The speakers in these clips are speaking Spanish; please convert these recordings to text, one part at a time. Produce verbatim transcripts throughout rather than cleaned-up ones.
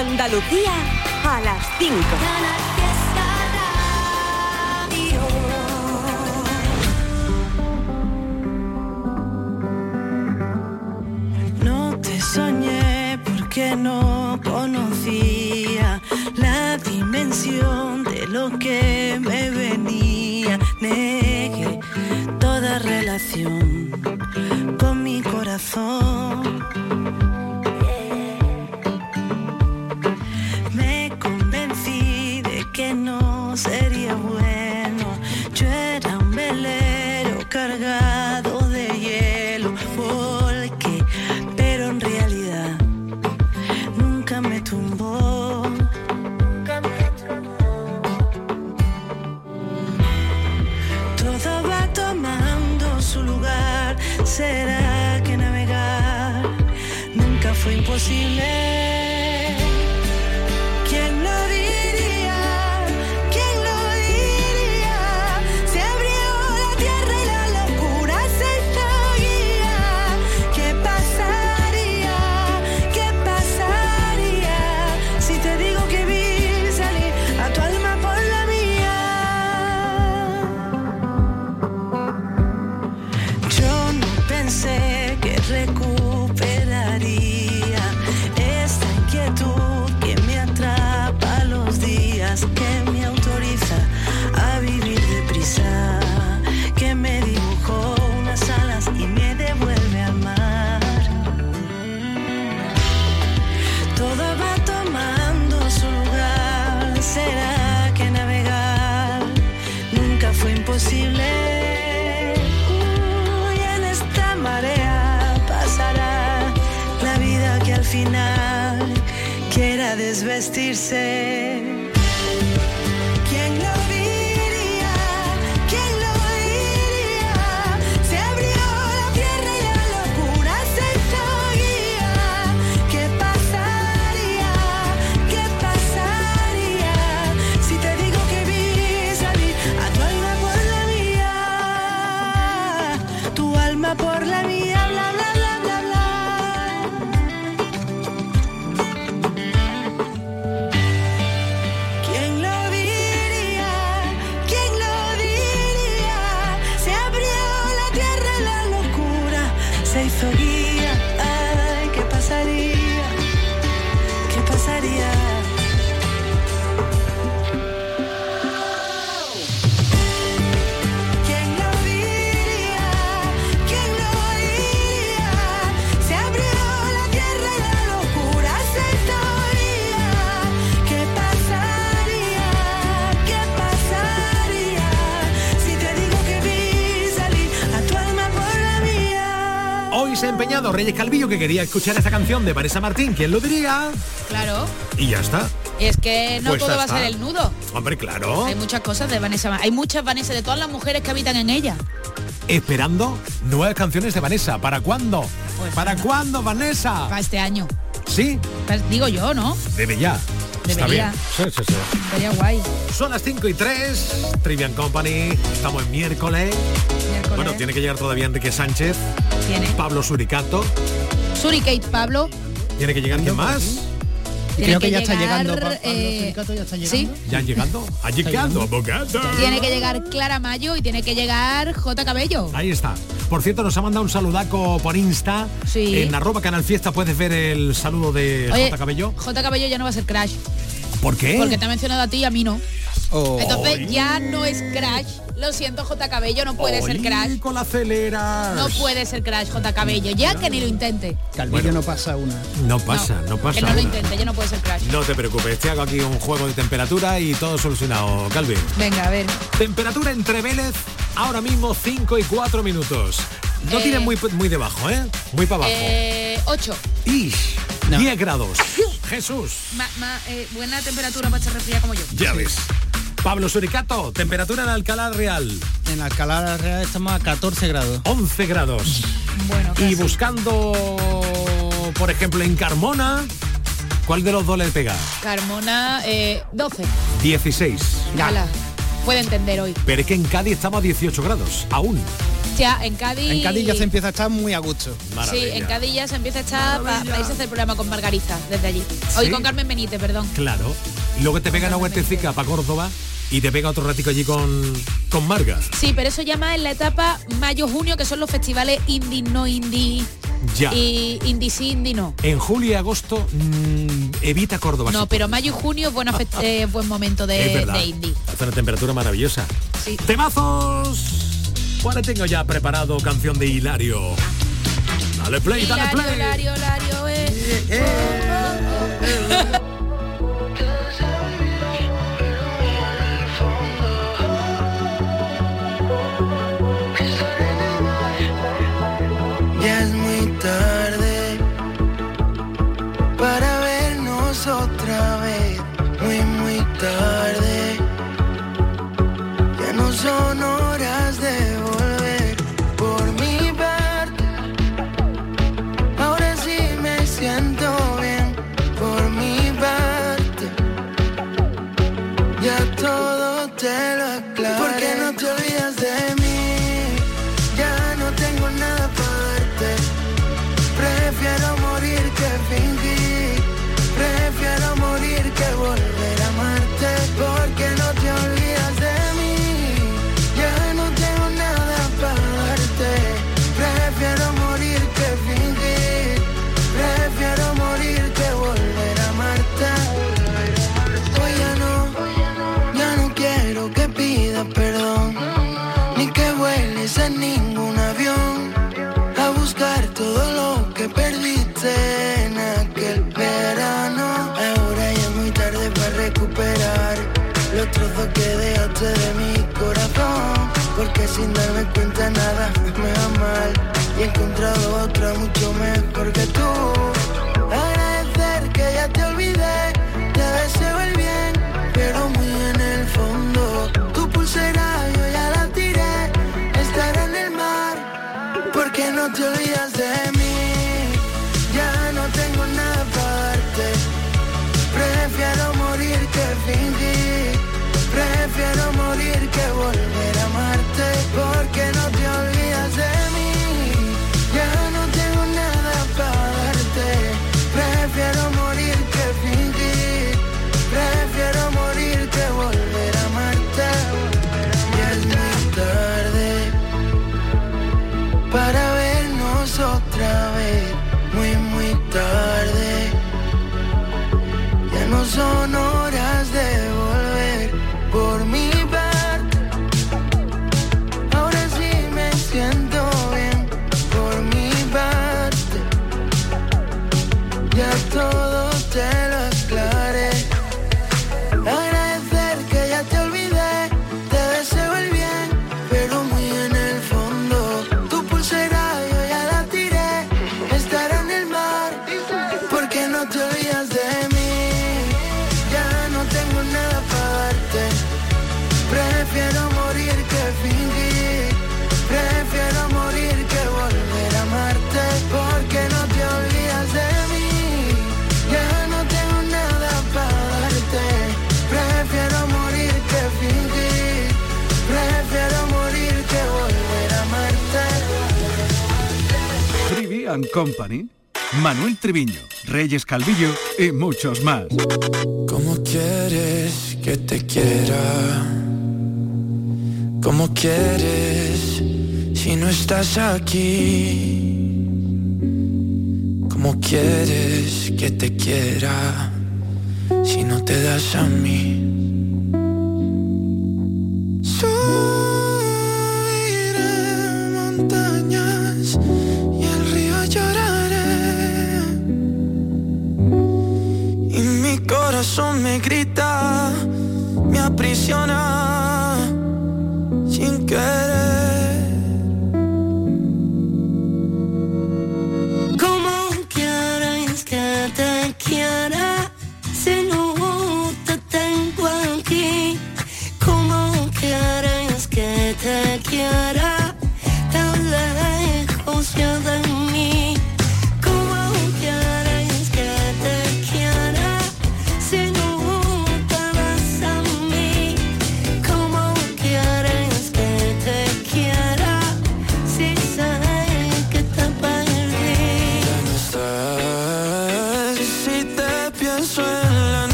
Andalucía a las cinco. No te soñé porque no conocía la dimensión de lo que me venía. Negué toda relación con mi corazón. Me convencí de que no sería bueno. Yo era un velero cargado de hielo. Porque, pero en realidad nunca me tumbó. Todo va tomando su lugar. ¿Será que navegar nunca fue imposible? ¿Quién lo diría? ¿Quién lo diría? Se abrió la tierra y la locura se hizo guía. ¿Qué pasaría? ¿Qué pasaría si te digo que vi salir a tu alma por la mía? Yo no pensé que recuperaría esta inquietud que me atrapa los días, que me autoriza a vivir deprisa, que me dibujó unas alas y me devuelve al mar. Todo va tomando su lugar. ¿Será que navegar nunca fue imposible? Uy, en esta marea pasará la vida que al final quiera desvestirse. ¿Quién lo diría? ¿Quién lo diría? Se abrió la tierra y la locura se hizo guía. ¿Qué pasaría? ¿Qué pasaría si te digo que vi salir a tu alma por la mía? Tu alma por la mía, bla bla bla bla bla. ¿Quién lo diría? ¿Quién lo diría? Se abrió la tierra y la locura se hizo guía. Ay, ¿qué pasaría? ¿Qué pasaría? ¿Quién lo diría? ¿Quién lo diría? Se abrió la tierra y la locura se hizo guía. ¿Qué pasaría? ¿Qué pasaría si te digo que vi salir a tu alma por la mía? Hoy se ha empeñado Reyes Calvillo, que quería escuchar esta canción de Vanessa Martín. ¿Quién lo diría? Claro. Y ya está. Es que no Pues todo ya va está. a ser el nudo. Hombre, claro. Hay muchas cosas de Vanessa. Hay muchas Vanessa, de todas las mujeres que habitan en ella. Esperando nuevas canciones de Vanessa. ¿Para cuándo? Pues ¿Para nada. cuándo, Vanessa? Para este año. Sí, Pues digo yo, ¿no? debe ya. Está Debería. bien. Sí, sí, sí. Sería guay. Son las cinco y tres, Trivian Company, estamos en miércoles. Miércoles. Bueno, tiene que llegar todavía Enrique Sánchez, Tiene. Pablo Suricato, Suri Kate Pablo. tiene que llegar quién más. Tiene Creo que, que ya está llegar, llegando. Pa- Pablo eh, Suricato ya está sí. llegando. ¿Ya han llegado? ¿Ha llegado, abogado? Tiene que llegar Clara Mayo y tiene que llegar J. Cabello. Ahí está. Por cierto, nos ha mandado un saludaco por Insta. Sí. En arroba Canal Fiesta puedes ver el saludo de Oye, J. Cabello. J. Cabello ya no va a ser Crash. ¿Por qué? Porque te ha mencionado a ti y a mí no. Oh. Entonces ya no es Crash. Lo siento, J. Cabello, no puede ser Oy, Crash. con la aceleras. No puede ser Crash, J. Cabello. Ya que ni lo intente. Calvillo Bueno. no pasa una. No pasa, no, pasa. Que no lo intente, ya no puede ser Crash. No te preocupes, te hago aquí un juego de temperatura y todo solucionado, Calvi. Venga, a ver. Temperatura entre Vélez, ahora mismo cinco y cuatro minutos. No Eh, tienes muy, muy debajo, ¿eh? Muy para abajo. Eh, ocho. Ish, No. diez grados. Jesús, Ma- ma- eh, buena temperatura para estar resfriada como yo. ya ves. Pablo Suricato, temperatura en Alcalá Real, En Alcalá Real estamos a catorce grados. once grados. Bueno, Y casi. buscando, por ejemplo, en Carmona, ¿cuál de los dos le pega? Carmona, eh, doce. dieciséis. Hala. Puede entender hoy. Pero es que en Cádiz estamos a dieciocho grados, aún. Hostia, en Cádiz... En Cádiz ya se empieza a estar muy a gusto. Sí, en Cádiz ya se empieza a estar para pa irse a hacer programa con Margarita desde allí. Hoy ¿Sí? con Carmen Benítez, perdón. Claro. Y luego te pega una vueltecica para Córdoba y te pega otro ratico allí con, con Marga. Sí, pero eso ya más en la etapa mayo-junio, que son los festivales indie, no indie... Ya. Y indie sí, indie no. En julio y agosto mmm, evita Córdoba. No, pero mayo y junio es bueno, eh, buen momento de, de indie. Hace una temperatura maravillosa. Sí. ¡Temazos! ¿Cuál tengo ya preparado? Canción de Hilario. Dale play, dale Hilario, play. Hilario, Hilario, eh. Eh, eh. Ya es muy tarde para vernos otra vez, muy muy tarde. Ya no son horas de volver por mi parte. Ahora sí me siento bien por mi parte. Ya todo te lo aclaré. ¿Por qué no te olvidas de mí? Ya no tengo nada para darte. Prefiero morir que fingir. Prefiero morir que volver a amarte. Porque no te olvidas de mí. Ya no tengo nada para darte. Prefiero morir que fingir. Prefiero morir que volver a amarte. Hoy ya no, ya no quiero que pidas perdón, ni que vueles en ningún avión a buscar todo lo que perdiste en aquel verano. Ahora ya es muy tarde para recuperar los trozos que dejaste de mi corazón, porque sin darme cuenta nada me va mal y he encontrado otra mucho mejor que tú. Agradecer que ya te olvidé, te deseo el bien, pero muy en el fondo tu pulsera yo ya la tiré. Estará en el mar, porque no te olvidas de mí. Ya no tengo nada para darte. Prefiero morir que fingir. Prefiero morir que volver a amarte. Porque no te olvidas de mí. Ya no tengo nada para darte. Prefiero morir que fingir. Prefiero morir que volver a amarte. Ya es muy tarde para vernos otra vez, muy muy tarde. Ya no son horas de volver por mi parte. Ahora sí me siento bien por mi parte. Ya todo te lo aclaré. Agradecer que ya te olvidé, te deseo el bien, pero muy en el fondo tu pulsera yo ya la tiré. Estará en el mar, porque no te olvidas de mí. Ya no tengo nada para darte. Prefiero morir que fingir. Prefiero morir que volver a amarte. Porque no te olvidas de mí. Ya no tengo nada para darte. Prefiero morir que fingir. Prefiero morir que volver a amarte. Trivian Company, Manuel Triviño, Reyes Calvillo y muchos más. ¿Cómo quieres que te quiera? ¿Cómo quieres si no estás aquí? ¿Cómo quieres que te quiera si no te das a mí? Subiré montañas y el río lloraré, y mi corazón me grita, me aprisiona sin querer. ¿Cómo quieres que te quiera si no te tengo aquí? ¿Cómo quieres que te quiera tan lejos ya de mí? ¿Cómo quieres que te quiera si no te vas a mí? ¿Cómo quieres que te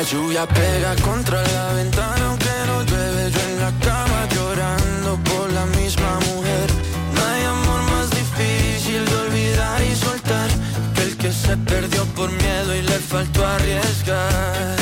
lluvia pega contra la ventana aunque no llueve, yo en la cama llorando por la misma mujer. No hay amor más difícil de olvidar y soltar que el que se perdió por miedo y le faltó arriesgar.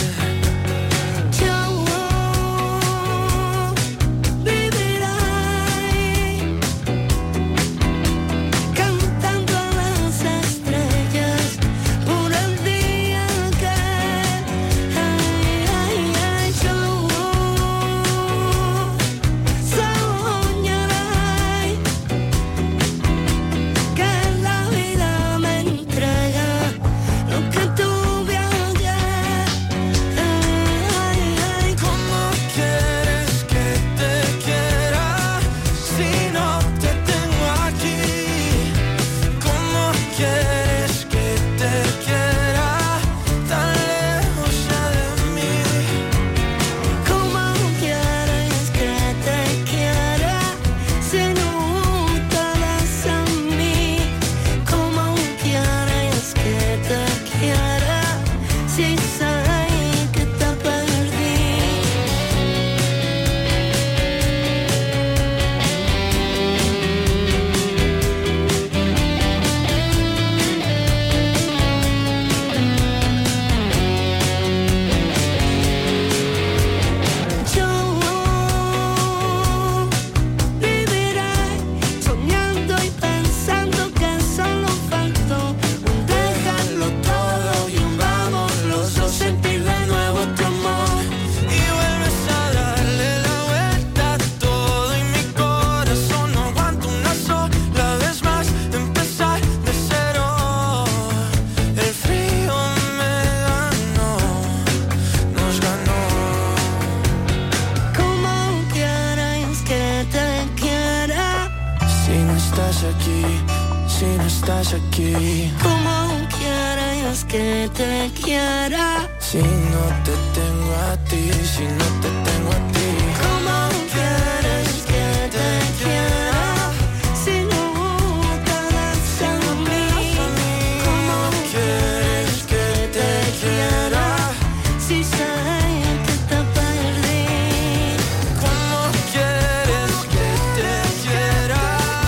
Aquí. Como quieres que te quiera. Si no te tengo a ti, si no te tengo a ti. Como quieres que te quiera. Si no te das a mí. Como quieres que te quiera. Si sé que te perdí. Como quieres que te quiera.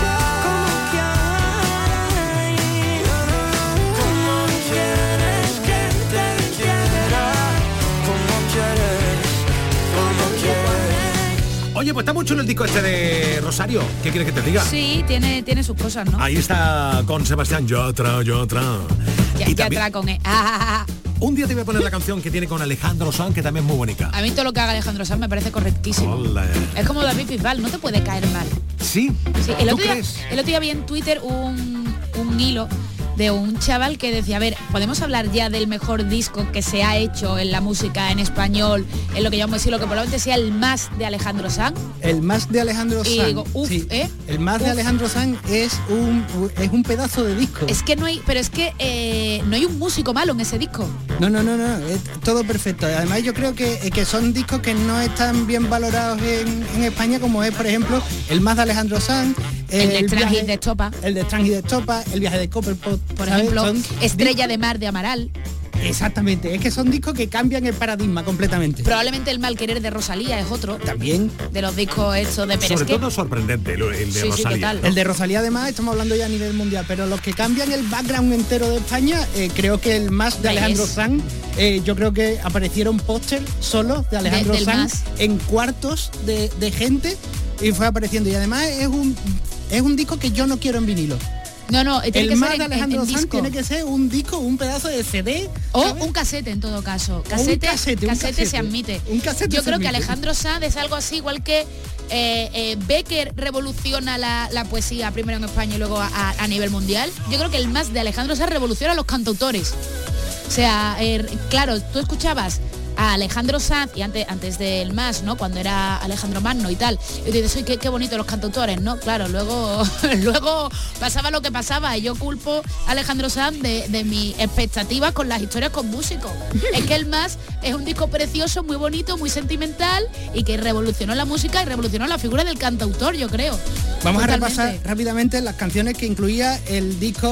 Oye, pues está muy chulo el disco este de Rosario. ¿Qué quieres que te diga? Sí, tiene, tiene sus cosas, ¿no? Ahí está con Sebastián Yatra, Yatra. Ya, Y ya también- atrás con él. Ah, ah, ah. Un día te voy a poner la canción que tiene con Alejandro Sanz, que también es muy bonita. A mí todo lo que haga Alejandro Sanz me parece correctísimo. Hola. Es como David Bisbal, no te puede caer mal. ¿Sí? Sí, el, ¿Tú otro día, crees? el otro día vi en Twitter un, un hilo de un chaval que decía, a ver, ¿podemos hablar ya del mejor disco que se ha hecho en la música en español, en lo que llamamos decir, lo que probablemente sea el más de Alejandro Sanz? El más de Alejandro Y Sanz. digo, uf, ¿eh? El más de Uf. Alejandro Sanz es un es un pedazo de disco. Es que no hay, pero es que eh, no hay un músico malo en ese disco. No, no, no, no, es todo perfecto. Además yo creo que, que son discos que no están bien valorados en, en España, como es, por ejemplo, el más de Alejandro Sanz, El de Strange viaje- y de Estopa. el de Strange y de Estopa, el viaje de Copperpot, Por ¿sabes? ejemplo, Son Estrella discos- de Mar de Amaral. Exactamente, es que son discos que cambian el paradigma completamente. Probablemente El mal querer de Rosalía es otro También de los discos estos de pero Sobre es que- todo sorprendente el, el de Sí, sí, Rosalía. total. el de Rosalía, además, estamos hablando ya a nivel mundial, pero los que cambian el background entero de España, eh, creo que el más de ¿Ves? Alejandro Sanz, eh, yo creo que aparecieron póster solo de Alejandro del Sanz más. en cuartos de, de gente y fue apareciendo. Y además es un es un disco que yo no quiero en vinilo. No, no, tiene El que más ser de en, en- Alejandro en Sanz disco. tiene que ser un disco, un pedazo de C D. O ¿sabes? un casete en todo caso. Casete, casete, un casete se casete. admite. Un casete Yo se creo que admite. Alejandro Sanz es algo así, igual que eh, eh, Becker revoluciona la, la poesía primero en España y luego a, a- a nivel mundial. Yo creo que el más de Alejandro Sanz revoluciona a los cantautores. O sea, eh, claro, tú escuchabas a Alejandro Sanz y antes antes del más, ¿no? Cuando era Alejandro Magno y tal. Y dices, uy, qué, qué bonito los cantautores, ¿no? Claro, luego luego pasaba lo que pasaba y yo culpo a Alejandro Sanz de, de mis expectativas con las historias con músicos. Es que el más es un disco precioso, muy bonito, muy sentimental y que revolucionó la música y revolucionó la figura del cantautor, yo creo. Vamos Totalmente. a repasar rápidamente las canciones que incluía el disco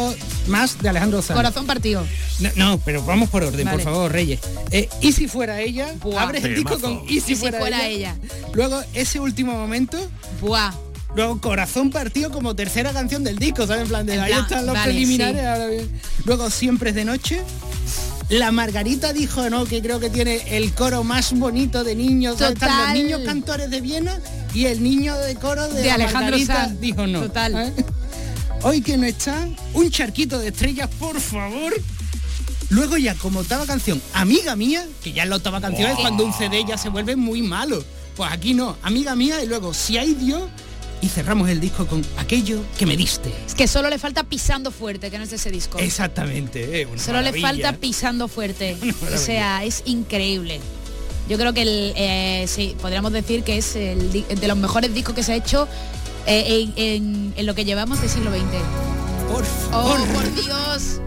más de Alejandro Sanz. Corazón partido. No, no, pero vamos por orden, Vale. por favor, Reyes. Eh, y si fuera ella, Buah. abres el disco Temazo. con Y si, Y si fuera, fuera ella. ella. Luego, ese último momento, Buah. luego Corazón partido como tercera canción del disco, ¿sabes? En plan de En ahí plan, están los vale, preliminares, sí. ahora bien. Luego Siempre es de noche. La Margarita dijo, ¿no? Que creo que tiene el coro más bonito de niños. ¿sabes? Están Total. los niños cantores de Viena y el niño de coro de, De la Alejandro Margarita Sanz. dijo no. Total. ¿sabes? Hoy que no está, un charquito de estrellas, por favor. Luego ya como octava canción, Amiga Mía, que ya en la octava canción es cuando un C D ya se vuelve muy malo. Pues aquí no, Amiga Mía, y luego Si hay Dios, y cerramos el disco con Aquello que me diste. Es que solo le falta Pisando Fuerte, que no es de ese disco. Exactamente, eh, una Solo le maravilla. falta Pisando Fuerte. Una maravilla. O sea, es increíble. Yo creo que el, eh, sí, podríamos decir que es el, di- de los mejores discos que se ha hecho eh, en, en- en lo que llevamos de siglo veinte. Por ¡Oh, favor. por Dios!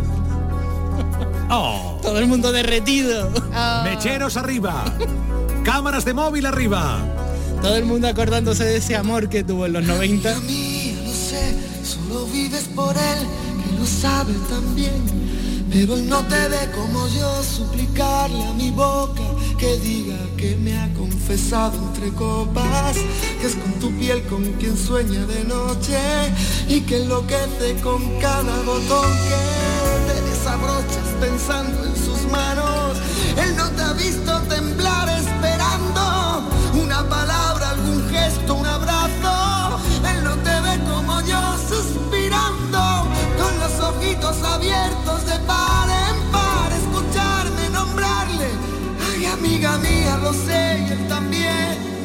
Oh, Todo el mundo derretido. Oh. mecheros arriba. Cámaras de móvil arriba. Todo el mundo acordándose de ese amor que tuvo en los noventa. Mía, lo sé, solo vives por él, que lo sabe también. Pero él no te ve como yo, suplicarle a mi boca que diga que me ha confesado entre copas, que es con tu piel con quien sueña de noche y que enloquece con cada botón que te desabrochas pensando en sus manos. Él no te ha visto temblar esperando una palabra, algún gesto, un abrazo. Él no te ve como yo suspirando con los ojitos abiertos de par en par, escucharme nombrarle. Ay, amiga mía, lo sé, y él también.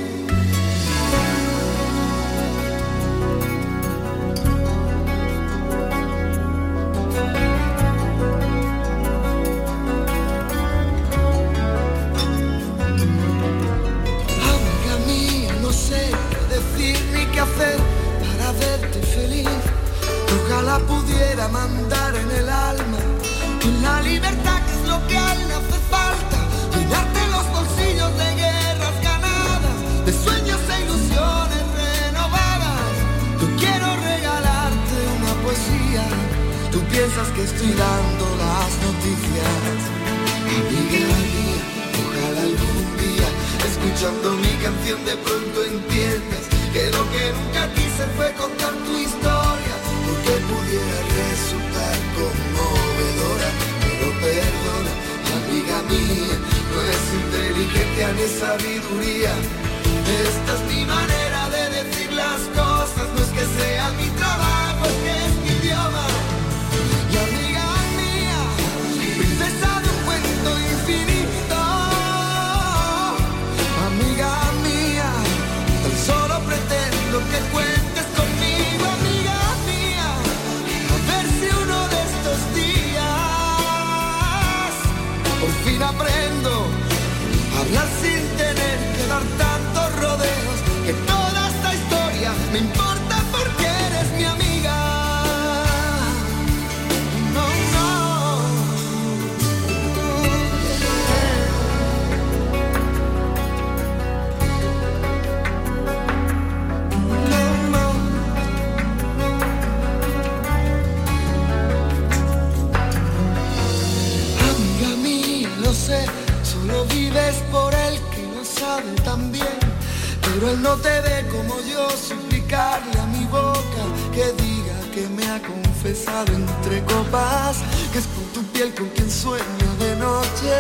Amiga mía, no sé qué decir ni qué hacer para verte feliz. Ojalá pudiera mandar en el alma con la libertad que es lo que a él le hace falta, llenarte los bolsillos de guerras ganadas, de sueños e ilusiones renovadas. Yo quiero regalarte una poesía, tú piensas que estoy dando las noticias. Amiga mía, ojalá algún día, escuchando mi canción de pronto entiendas que lo que nunca quise fue contar tu historia, porque pudiera resultar conmovedora, pero perdona, amiga mía, no es inteligencia ni sabiduría, esta es mi manera de decir las cosas, no es que sea mi trabajo, es que es mi idioma. Y amiga mía, princesa de un cuento infinito, amiga mía, tan solo pretendo que cuentes conmigo, amiga mía, a ver si uno de estos días por fin aprendo a hablar sin tener que dar tantos rodeos, que toda esta historia me importa porque eres mi amiga. No, no. Amiga mía, lo sé, solo vives por él que lo sabe también, pero él no te ve como yo, suplicarle a mi boca que diga que me ha confesado entre copas, que es con tu piel con quien sueño de noche.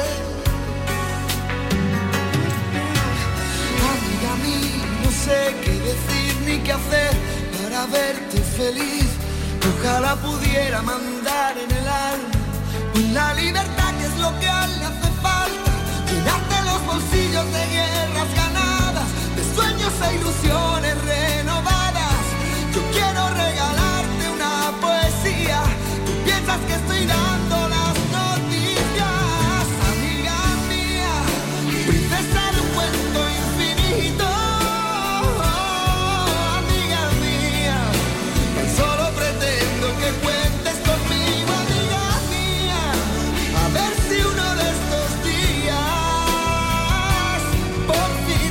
Amiga mía, no sé qué decir ni qué hacer para verte feliz. Ojalá pudiera mandar en el alma con la libertad que es lo que a él le hace falta, llenarte los bolsillos de guerras ganadas, de sueños e ilusiones renovadas. Yo quiero regalarte una poesía, tú piensas que estoy dando las noticias, amiga mía, princesa de un cuento infinito, amiga mía, tan solo pretendo que cuentes conmigo, amiga mía, a ver si uno de estos días por fin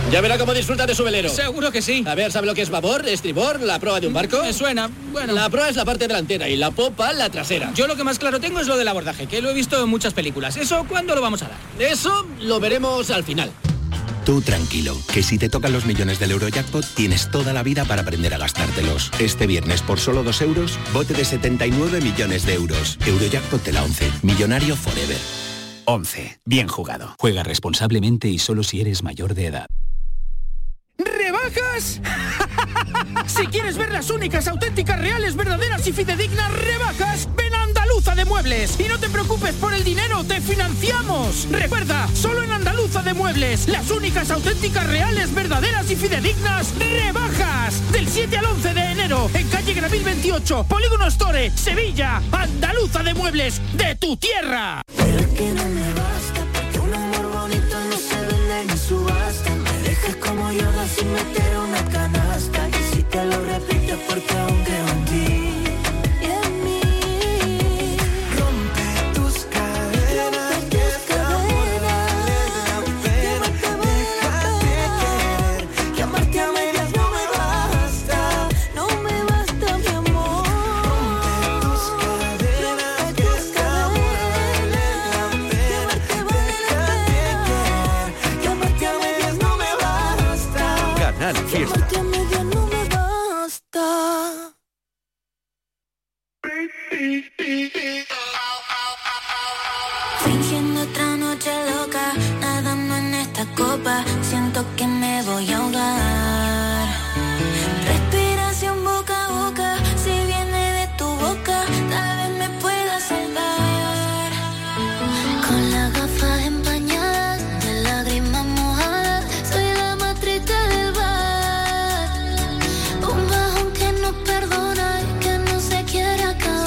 Ya verá cómo disfruta de su velero. Seguro que sí. A ver, ¿sabe lo que es babor, estribor, la proa de un barco? Me suena, bueno. La proa es la parte delantera y la popa la trasera. Yo lo que más claro tengo es lo del abordaje, que lo he visto en muchas películas. ¿Eso cuándo lo vamos a dar? Eso lo veremos al final. Tú tranquilo, que si te tocan los millones del Eurojackpot, tienes toda la vida para aprender a gastártelos. Este viernes, por solo dos euros, bote de setenta y nueve millones de euros. Eurojackpot de la once. Millonario forever. once. Bien jugado. Juega responsablemente y solo si eres mayor de edad. ¿Rebajas? Si quieres ver las únicas, auténticas, reales, verdaderas y fidedignas rebajas, ven a Andaluza de Muebles. Y no te preocupes por el dinero, te financiamos. Recuerda, solo en Andaluza de Muebles, las únicas, auténticas, reales, verdaderas y fidedignas rebajas. Del siete al once de enero, en calle Gravil veintiocho, Polígono Store, Sevilla. Andaluza de Muebles, de tu tierra. Pero es que no me basta, porque un amor bonito no se vende ni subasta. Me dejas como Yoda sin meter una canasta. Y si te lo repites porque aún creo en ti y en mí. Rompe tus cadenas, que este amor vale la pena. Déjate querer, que amarte a medias no me basta. No me basta, mi amor. Rompe tus cadenas, que este amor vale la pena. Déjate querer, que amarte a medias no me basta. Canal Fiesta. Fingiendo otra noche loca, nadando en esta copa, siento que me voy a ahogar. Respiración boca a boca, si viene de tu boca, tal vez me pueda salvar. Con las gafas empañadas, de lágrimas mojadas, soy la más triste del bar. Un bajón que no perdona y que no se quiere acabar.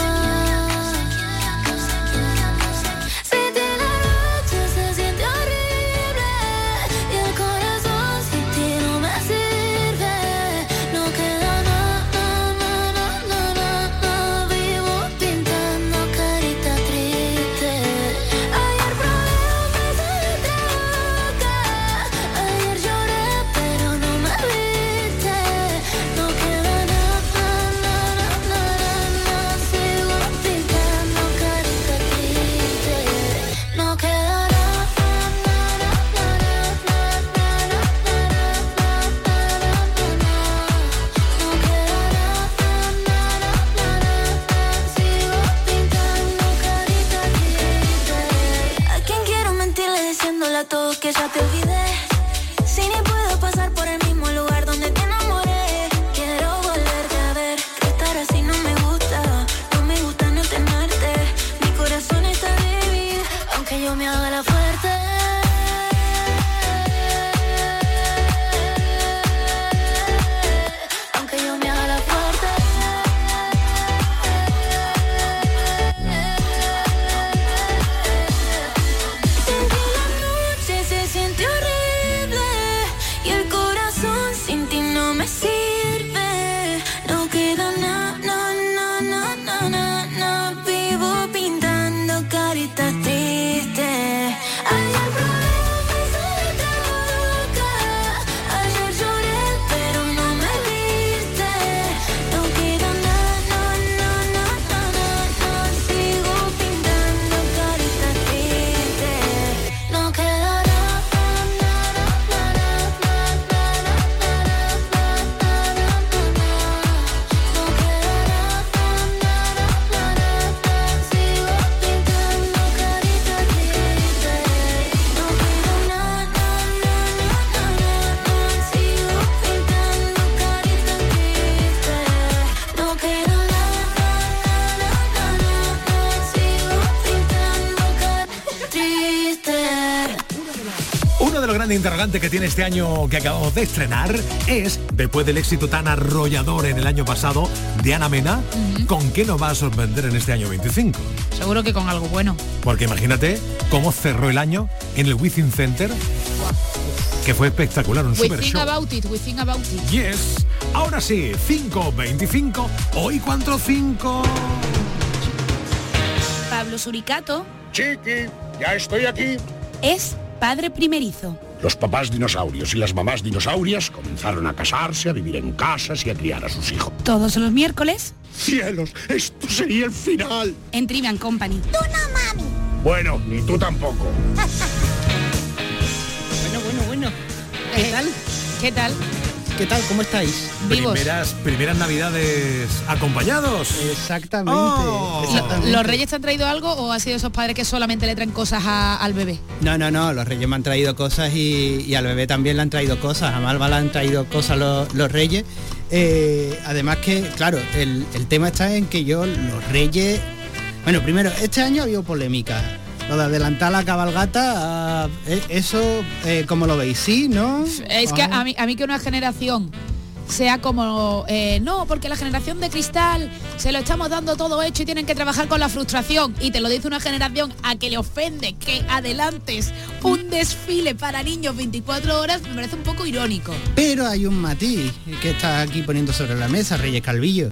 Que ya te olvidé, si ni puedo pasar por el mismo lugar donde te enamoré. Quiero volverte a ver, que estar así no me gusta, no me gusta no tenerte. Mi corazón está débil, aunque yo me haga la fuerte. Aunque yo me haga la fuerte. Se siente horrible y el corazón sin ti no me sirve. No queda nada, no, no, no, no, no, no. Vivo pintando caritas tristes. Ayer probé besar otra boca. Ayer lloré pero no me viste. No queda nada, no, no, no, no, no, no. Sigo pintando caritas tristes. No queda. Uno de los grandes interrogantes que tiene este año que acabamos de estrenar es, después del éxito tan arrollador en el año pasado de Ana Mena, uh-huh. ¿con qué nos va a sorprender en este año veinticinco? Seguro que con algo bueno. Porque imagínate cómo cerró el año en el Within Center, wow. que fue espectacular, un we super think show. About it, we think about it. Yes. Ahora sí, cinco veinticinco. Hoy cuánto cinco. Pablo Suricato. Chiqui, ya estoy aquí. Es padre primerizo. Los papás dinosaurios y las mamás dinosaurias comenzaron a casarse, a vivir en casas y a criar a sus hijos. Todos los miércoles. ¡Cielos! ¡Esto sería el final! En Trivian Company. Tú no, mami. Bueno, ni tú tampoco. Bueno, bueno, bueno. ¿Qué Eh, tal? ¿Qué tal? ¿Qué tal? ¿Cómo estáis? Vivos. Primeras, primeras navidades acompañados. Exactamente. Oh. exactamente. ¿Los reyes te han traído algo o ha sido esos padres que solamente le traen cosas a- al bebé? No, no, no, los reyes me han traído cosas y, y al bebé también le han traído cosas, a Malva le han traído cosas los, los reyes. Eh, además que, claro, el, el tema está en que yo, los reyes... Bueno, primero, este año ha habido polémica. Lo de adelantar la cabalgata, ah, eh, eso, eh, ¿cómo lo veis? ¿Sí? ¿No? Es que Ah. a mí, a mí que una generación sea como, eh, no, porque la generación de cristal se lo estamos dando todo hecho y tienen que trabajar con la frustración, y te lo dice una generación a que le ofende que adelantes un desfile para niños veinticuatro horas, me parece un poco irónico. Pero hay un matiz que está aquí poniendo sobre la mesa, Reyes Calvillo.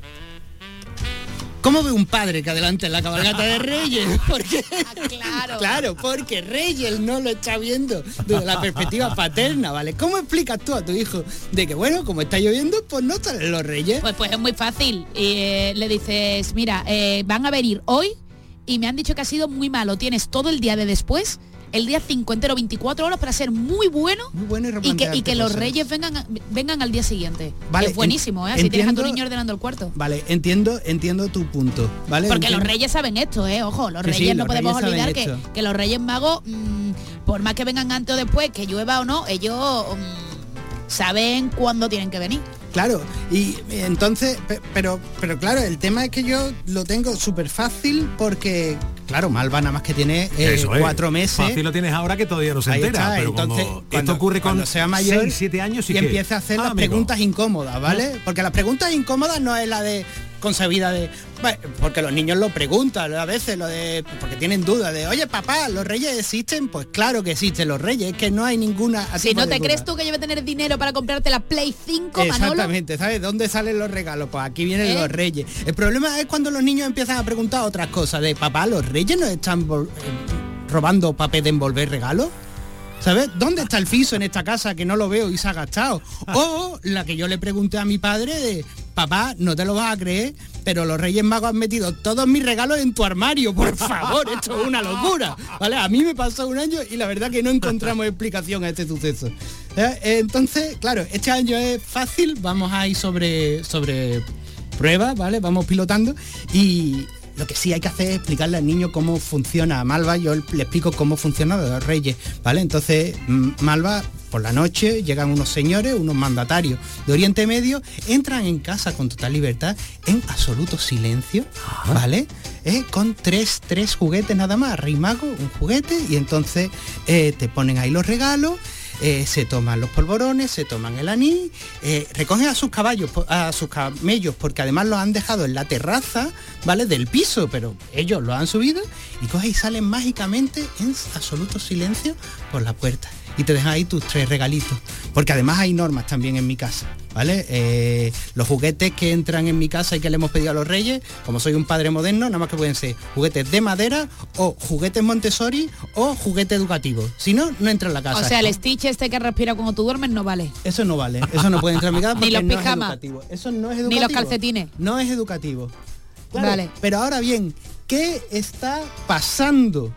¿Cómo ve un padre que adelante la cabalgata de Reyes? Porque, claro. claro, porque Reyes no lo está viendo desde la perspectiva paterna, ¿vale? ¿Cómo explicas tú a tu hijo de que, bueno, como está lloviendo, pues no salen los Reyes? Pues, pues es muy fácil. Eh, le dices, mira, eh, van a venir hoy y me han dicho que ha sido muy malo. Tienes todo el día de después, el día cinco entero, veinticuatro horas para ser muy bueno, muy bueno y, y que, y replantearte que los cosas. reyes vengan a- vengan al día siguiente. Vale, es buenísimo, ¿eh? en- Si tienes a tu entiendo- niño ordenando el cuarto. Vale, entiendo, entiendo tu punto, ¿vale? Porque los Entiendo- reyes saben esto, ¿eh? Ojo, los Que sí, reyes no los podemos reyes saben olvidar que, esto. que los reyes magos, mmm, por más que vengan antes o después, que llueva o no, ellos mmm, saben cuándo tienen que venir. Claro, y eh, entonces, pe- pero pero claro, el tema es que yo lo tengo súper fácil porque, claro, Malva nada más que tiene eh, Eso es. cuatro meses. Fácil lo tienes ahora que todavía no se Ahí entera, está, pero entonces, cuando, cuando- esto ocurre con cuando sea mayor seis, siete años y, y que- empieza a hacer Ah, las amigo. preguntas incómodas, ¿vale? Porque las preguntas incómodas no es la de concebida de... bueno, porque los niños lo preguntan a veces, lo de porque tienen dudas de, oye papá, ¿los reyes existen? Pues claro que existen los reyes, es que no hay ninguna... Si tipo no de te duda. crees tú que yo voy a tener dinero para comprarte la Play cinco, Manolo. Exactamente, ¿sabes? ¿Dónde salen los regalos? Pues aquí vienen ¿Eh? los reyes. El problema es cuando los niños empiezan a preguntar otras cosas de, papá, ¿los reyes nos están vol- eh, robando papel de envolver regalos? ¿Sabes? ¿Dónde está el piso en esta casa que no lo veo y se ha gastado? O la que yo le pregunté a mi padre de, papá, no te lo vas a creer, pero los Reyes Magos han metido todos mis regalos en tu armario, por favor, esto es una locura. ¿Vale? A mí me pasó un año y la verdad que no encontramos explicación a este suceso. ¿Eh? Entonces, claro, este año es fácil, vamos a ir sobre, sobre pruebas, ¿vale? Vamos pilotando y... Lo que sí hay que hacer es explicarle al niño cómo funciona. A Malva yo le explico cómo funciona lo de los reyes, ¿vale? Entonces, mm, Malva, por la noche, llegan unos señores, unos mandatarios de Oriente Medio, entran en casa con total libertad, en absoluto silencio, ¿vale? Eh, con tres, tres juguetes nada más, Rey Mago, un juguete, y entonces eh, te ponen ahí los regalos, eh, se toman los polvorones, se toman el anís, eh, recogen a sus caballos, po- a sus camellos, porque además los han dejado en la terraza, ¿vale? Del piso, pero ellos lo han subido y cogen y salen mágicamente en absoluto silencio por la puerta. Y te dejan ahí tus tres regalitos. Porque además hay normas también en mi casa, ¿vale? Eh, los juguetes que entran en mi casa y que le hemos pedido a los reyes, como soy un padre moderno, nada más que pueden ser juguetes de madera o juguetes Montessori o juguete educativo. Si no, no entra en la casa. O sea, el Stitch este que respira cuando tú duermes no vale. Eso no vale, eso no puede entrar en mi casa Ni porque los no es pijamas. educativo. Eso no es Ni educativo. los calcetines. No es educativo. Claro, Vale. Pero ahora bien, ¿qué está pasando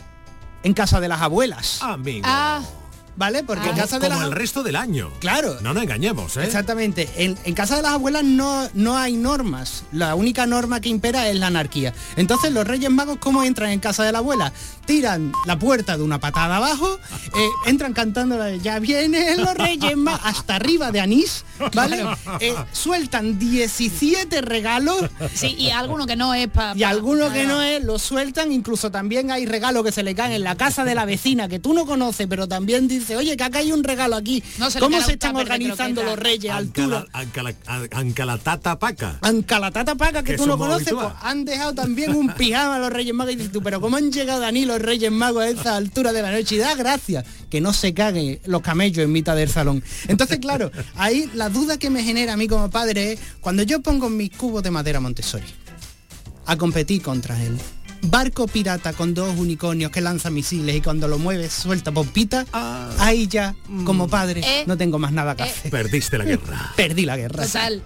en casa de las abuelas? Amigo. Ah, ¿Vale? Porque en Como, casa de como las el resto del año. Claro. No nos engañemos, ¿eh? Exactamente. En, en casa de las abuelas no, no hay normas. La única norma que impera es la anarquía. Entonces los Reyes Magos, ¿cómo entran en casa de la abuela? Tiran la puerta de una patada abajo, eh, entran cantando la de, ya vienen los Reyes Magos, hasta arriba de anís, ¿vale? Eh, sueltan diecisiete regalos. sí, y alguno que no es para... Y alguno que no es, lo sueltan, incluso también hay regalos que se le caen en la casa de la vecina que tú no conoces, pero también dice, oye, que acá hay un regalo aquí. No se le ¿Cómo cae se un están tupper de organizando croqueta. los reyes a altura? Ancala- ancala- Ancalatata paca. Ancalatata paca que Que tú no somos conoces, habitual. pues han dejado también un pijama a los Reyes Magos y dices tú, pero ¿cómo han llegado a mí los Reyes Magos a esa altura de la noche? Y da gracias que no se caguen los camellos en mitad del salón. Entonces, claro, ahí la duda que me genera a mí como padre es cuando yo pongo mis cubos de madera Montessori a competir contra él, barco pirata con dos unicornios que lanzan misiles y cuando lo mueves suelta pompita, ahí ya, como padre, Eh. no tengo más nada que hacer. Perdiste la guerra. Perdí la guerra. Total.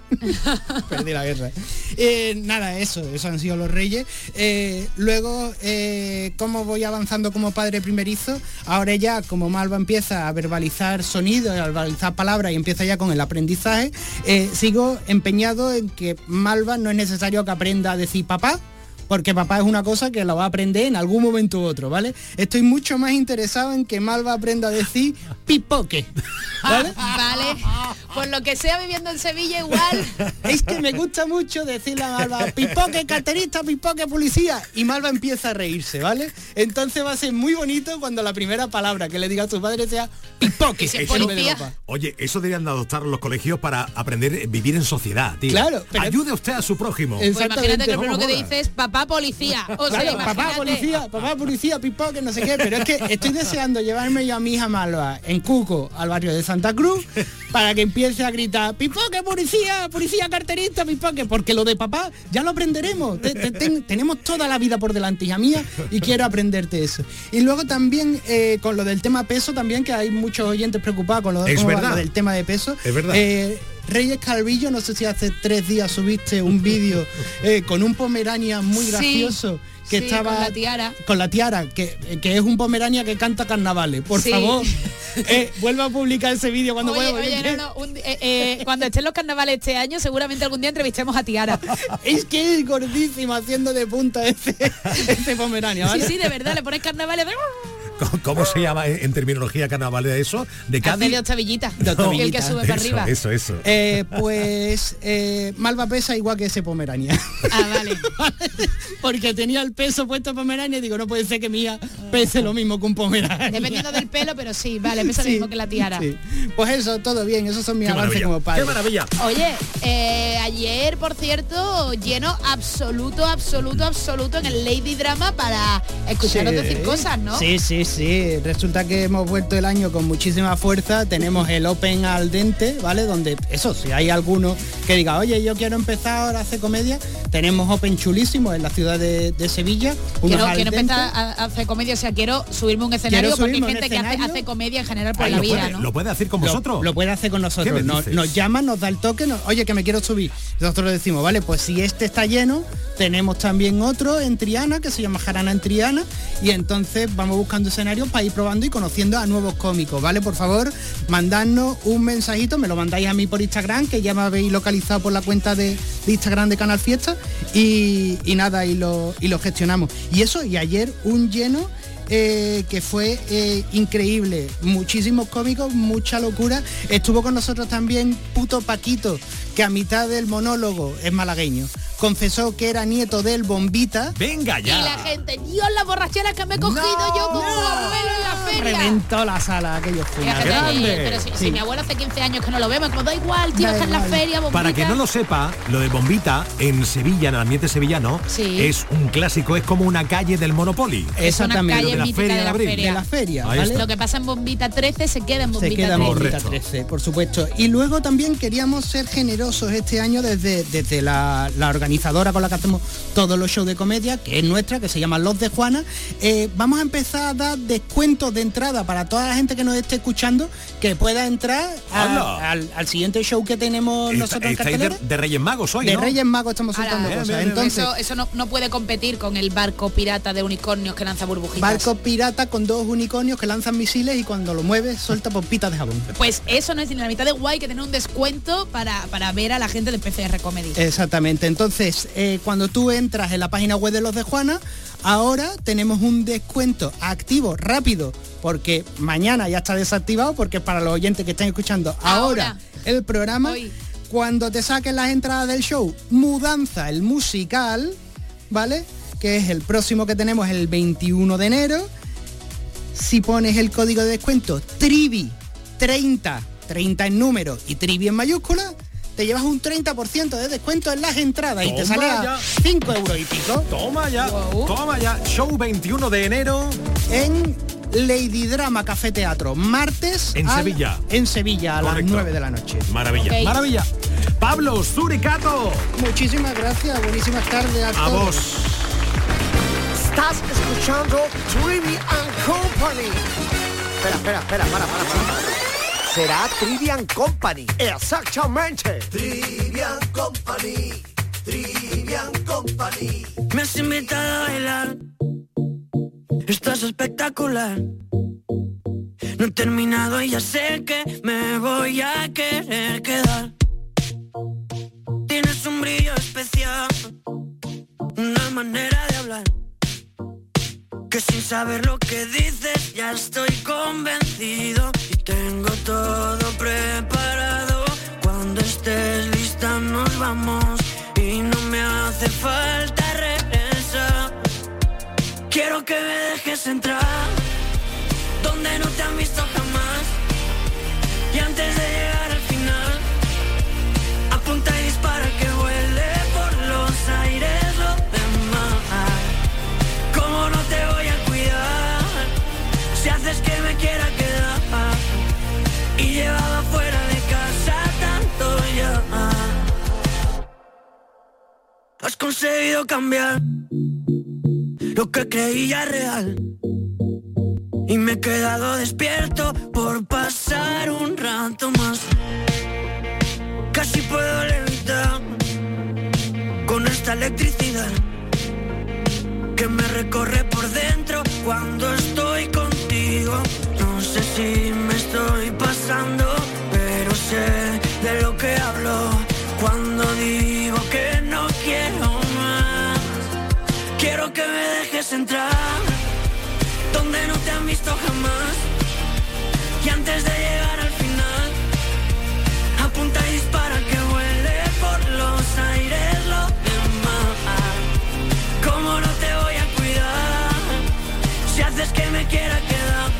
Perdí la guerra. Eh, nada, eso, eso han sido los reyes. Eh, luego, eh, ¿cómo voy avanzando como padre primerizo? Ahora ya, como Malva empieza a verbalizar sonidos, a verbalizar palabras y empieza ya con el aprendizaje, eh, sigo empeñado en que Malva no es necesario que aprenda a decir papá, porque papá es una cosa que la va a aprender en algún momento u otro, ¿vale? Estoy mucho más interesado en que Malva aprenda a decir pipoque, ¿vale? Vale. Por lo que sea viviendo en Sevilla igual. Es que me gusta mucho decirle a Malva, pipoque carterista, pipoque policía, y Malva empieza a reírse, ¿vale? Entonces va a ser muy bonito cuando la primera palabra que le diga a su padre sea pipoque. Eso- en vez de papá. Oye, eso deberían de adoptar los colegios para aprender a vivir en sociedad, tío. Claro, pero- Ayude usted a su prójimo. Pues imagínate que el ¿Cómo primero que te mola? dice es papá policía. O sea, Claro, papá imagínate. policía, papá policía, pipoque, no sé qué, pero es que estoy deseando llevarme yo a mi hija Malva en Cuco al barrio de Santa Cruz para que empiece a gritar pipoque policía, policía carterista, pipoque, porque lo de papá ya lo aprenderemos. Te- te- ten- tenemos toda la vida por delante, hija mía, y quiero aprenderte eso. Y luego también eh, con lo del tema peso también, que hay muchos oyentes preocupados con lo, Es cómo va verdad. lo del tema de peso. Es verdad. Eh, Reyes Calvillo, no sé si hace tres días subiste un vídeo eh, con un Pomerania muy Sí, gracioso que sí, estaba con la tiara. con la tiara, que, que es un Pomerania que canta carnavales. Por Sí. favor, eh, vuelva a publicar ese vídeo cuando Oye, pueda. oye, no, no, un- eh, eh, cuando estén los carnavales este año, seguramente algún día entrevistemos a Tiara. Es que es gordísimo haciendo de punta ese, ese Pomerania, ¿vale? Sí, sí, de verdad, le pones carnavales de... ¿Cómo, cómo se llama en, en terminología carnavalera eso? ¿De Cádiz? Hace de octavillita. De octavillita. El que sube para Eso, arriba. eso, eso. Eh, pues eh, Malva pesa igual que ese Pomerania. Ah, vale. Porque tenía el peso puesto Pomerania y digo, no puede ser que mía pese lo mismo que un Pomerania. Dependiendo del pelo, pero sí, vale, pesa Sí, lo mismo que la tiara. sí. Pues eso, todo bien, esos son mis Qué avances maravilla. como padre. Qué maravilla. Oye, eh, ayer, por cierto, lleno absoluto, absoluto, absoluto en el Lady Drama para escucharos Sí. decir cosas, ¿no? Sí, sí, sí. Resulta que hemos vuelto el año con muchísima fuerza. Tenemos el Open al dente, ¿vale? Donde, eso, si hay alguno que diga, oye, yo quiero empezar ahora a hacer comedia, tenemos Open chulísimo en la ciudad de, de Sevilla. unos Quiero, al quiero dente. empezar a, a hacer comedia, o sea, quiero subirme a un escenario Quiero porque hay subirme a un gente que hace, escenario. hace comedia en general por Ay, la lo, vida, puede, ¿no? lo puede hacer con Lo- vosotros. Lo, puede hacer con ¿Qué nosotros. me Nos, dices? nos llama, nos da el toque, nos- oye, que me quiero subir. Nosotros le decimos, vale, pues si este está lleno, tenemos también otro en Triana, que se llama Jarana en Triana, y entonces vamos buscando escenarios para ir probando y conociendo a nuevos cómicos, ¿vale? Por favor, mandadnos un mensajito, me lo mandáis a mí por Instagram, que ya me habéis localizado por la cuenta de, de Instagram de Canal Fiesta, y, y nada, y lo, y lo gestionamos. Y eso, y ayer un lleno eh, que fue eh, increíble, muchísimos cómicos, mucha locura. Estuvo con nosotros también Puto Paquito, que a mitad del monólogo es malagueño. Confesó que era nieto del Bombita. Venga Y ya. la gente, Dios, la borrachera que me he cogido yo con mi abuelo en la feria. Reventó la sala aquello fue Y la una gente, grande. "Oye, pero si, si Sí. mi abuelo hace quince años que no lo vemos, como da igual, tío, Da está en la igual. feria, bombita". Para que no lo sepa, lo de Bombita en Sevilla, en el ambiente sevillano, Sí. es un clásico, es como una calle del Monopoly. Es una Exactamente. calle de la mítica feria de de la abril. feria. de la feria, Ahí ¿vale? está. Lo que pasa en Bombita trece se queda en Se Bombita queda en trece. Bombita Correcto. trece, por supuesto. Y luego también queríamos ser generosos este año desde, desde la, la organizadora con la que hacemos todos los shows de comedia, que es nuestra, que se llama Los de Juana. Eh, vamos a empezar a dar descuentos de entrada para toda la gente que nos esté escuchando, que pueda entrar a- Anda. al, al siguiente show que tenemos Está- nosotros en estáis de, cartelera. de Reyes Magos hoy, De ¿no? Reyes Magos estamos Ahora, soltando bien, cosas. bien, bien. Entonces, Eso, eso no, no puede competir con el barco pirata de unicornios que lanza burbujitas. barco pirata con dos unicornios que lanzan misiles y cuando lo mueves suelta pompitas de jabón. Pues eso no es ni la mitad de guay que tener un descuento para, para ver a la gente de P C R Comedy. Exactamente. Entonces, eh, cuando tú entras en la página web de Los de Juana, ahora tenemos un descuento activo rápido, porque mañana ya está desactivado, porque para los oyentes que están escuchando ahora, Ahora. el programa, Hoy. cuando te saquen las entradas del show, Mudanza, el musical, ¿vale? Que es el próximo que tenemos el veintiuno de enero. Si pones el código de descuento Trivi treinta, treinta en número y Trivi en mayúscula, te llevas un treinta por ciento de descuento en las entradas y te Toma sale ya. a cinco euros y pico Toma ya, Wow. toma ya. Show veintiuno de enero. en Lady Drama Café Teatro, martes En a- Sevilla. en Sevilla a Correcto. las nueve de la noche. Maravilla, Ok. maravilla. Pablo Zuricato, Muchísimas gracias, buenísimas tardes a, a todos. vos. Estás escuchando Trivian Company. Espera, espera, espera, para, para, para. para. Será Trivian Company. Exactamente. Trivian Company, Trivian Company. Me has invitado a bailar, estás espectacular. No he terminado y ya sé que me voy a querer quedar. Tienes un brillo especial, una manera de hablar, que sin saber lo que dices ya estoy convencido. Y tengo todo preparado, cuando estés lista nos vamos. Y no me hace falta regresar. Quiero que me dejes entrar donde no te han visto jamás. Y antes de llegar al final, apunta y dispara que vuele por los aires lo demás. ¿Cómo no te voy a cuidar si haces que me quiera quedar? Y llevaba fuera de casa tanto ya. Has conseguido cambiar lo que creía real, y me he quedado despierto por pasar un rato más. Casi puedo levitar con esta electricidad que me recorre por dentro cuando estoy contigo. No sé si me estoy pasando, pero sé de lo que hablo cuando digo que no quiero más. Quiero que me dejes entrar donde no te han visto jamás. Y antes de llegar al final, apunta y dispara que vuele por los aires lo demás. ¿Cómo no te voy a cuidar si haces que me quiera quedar?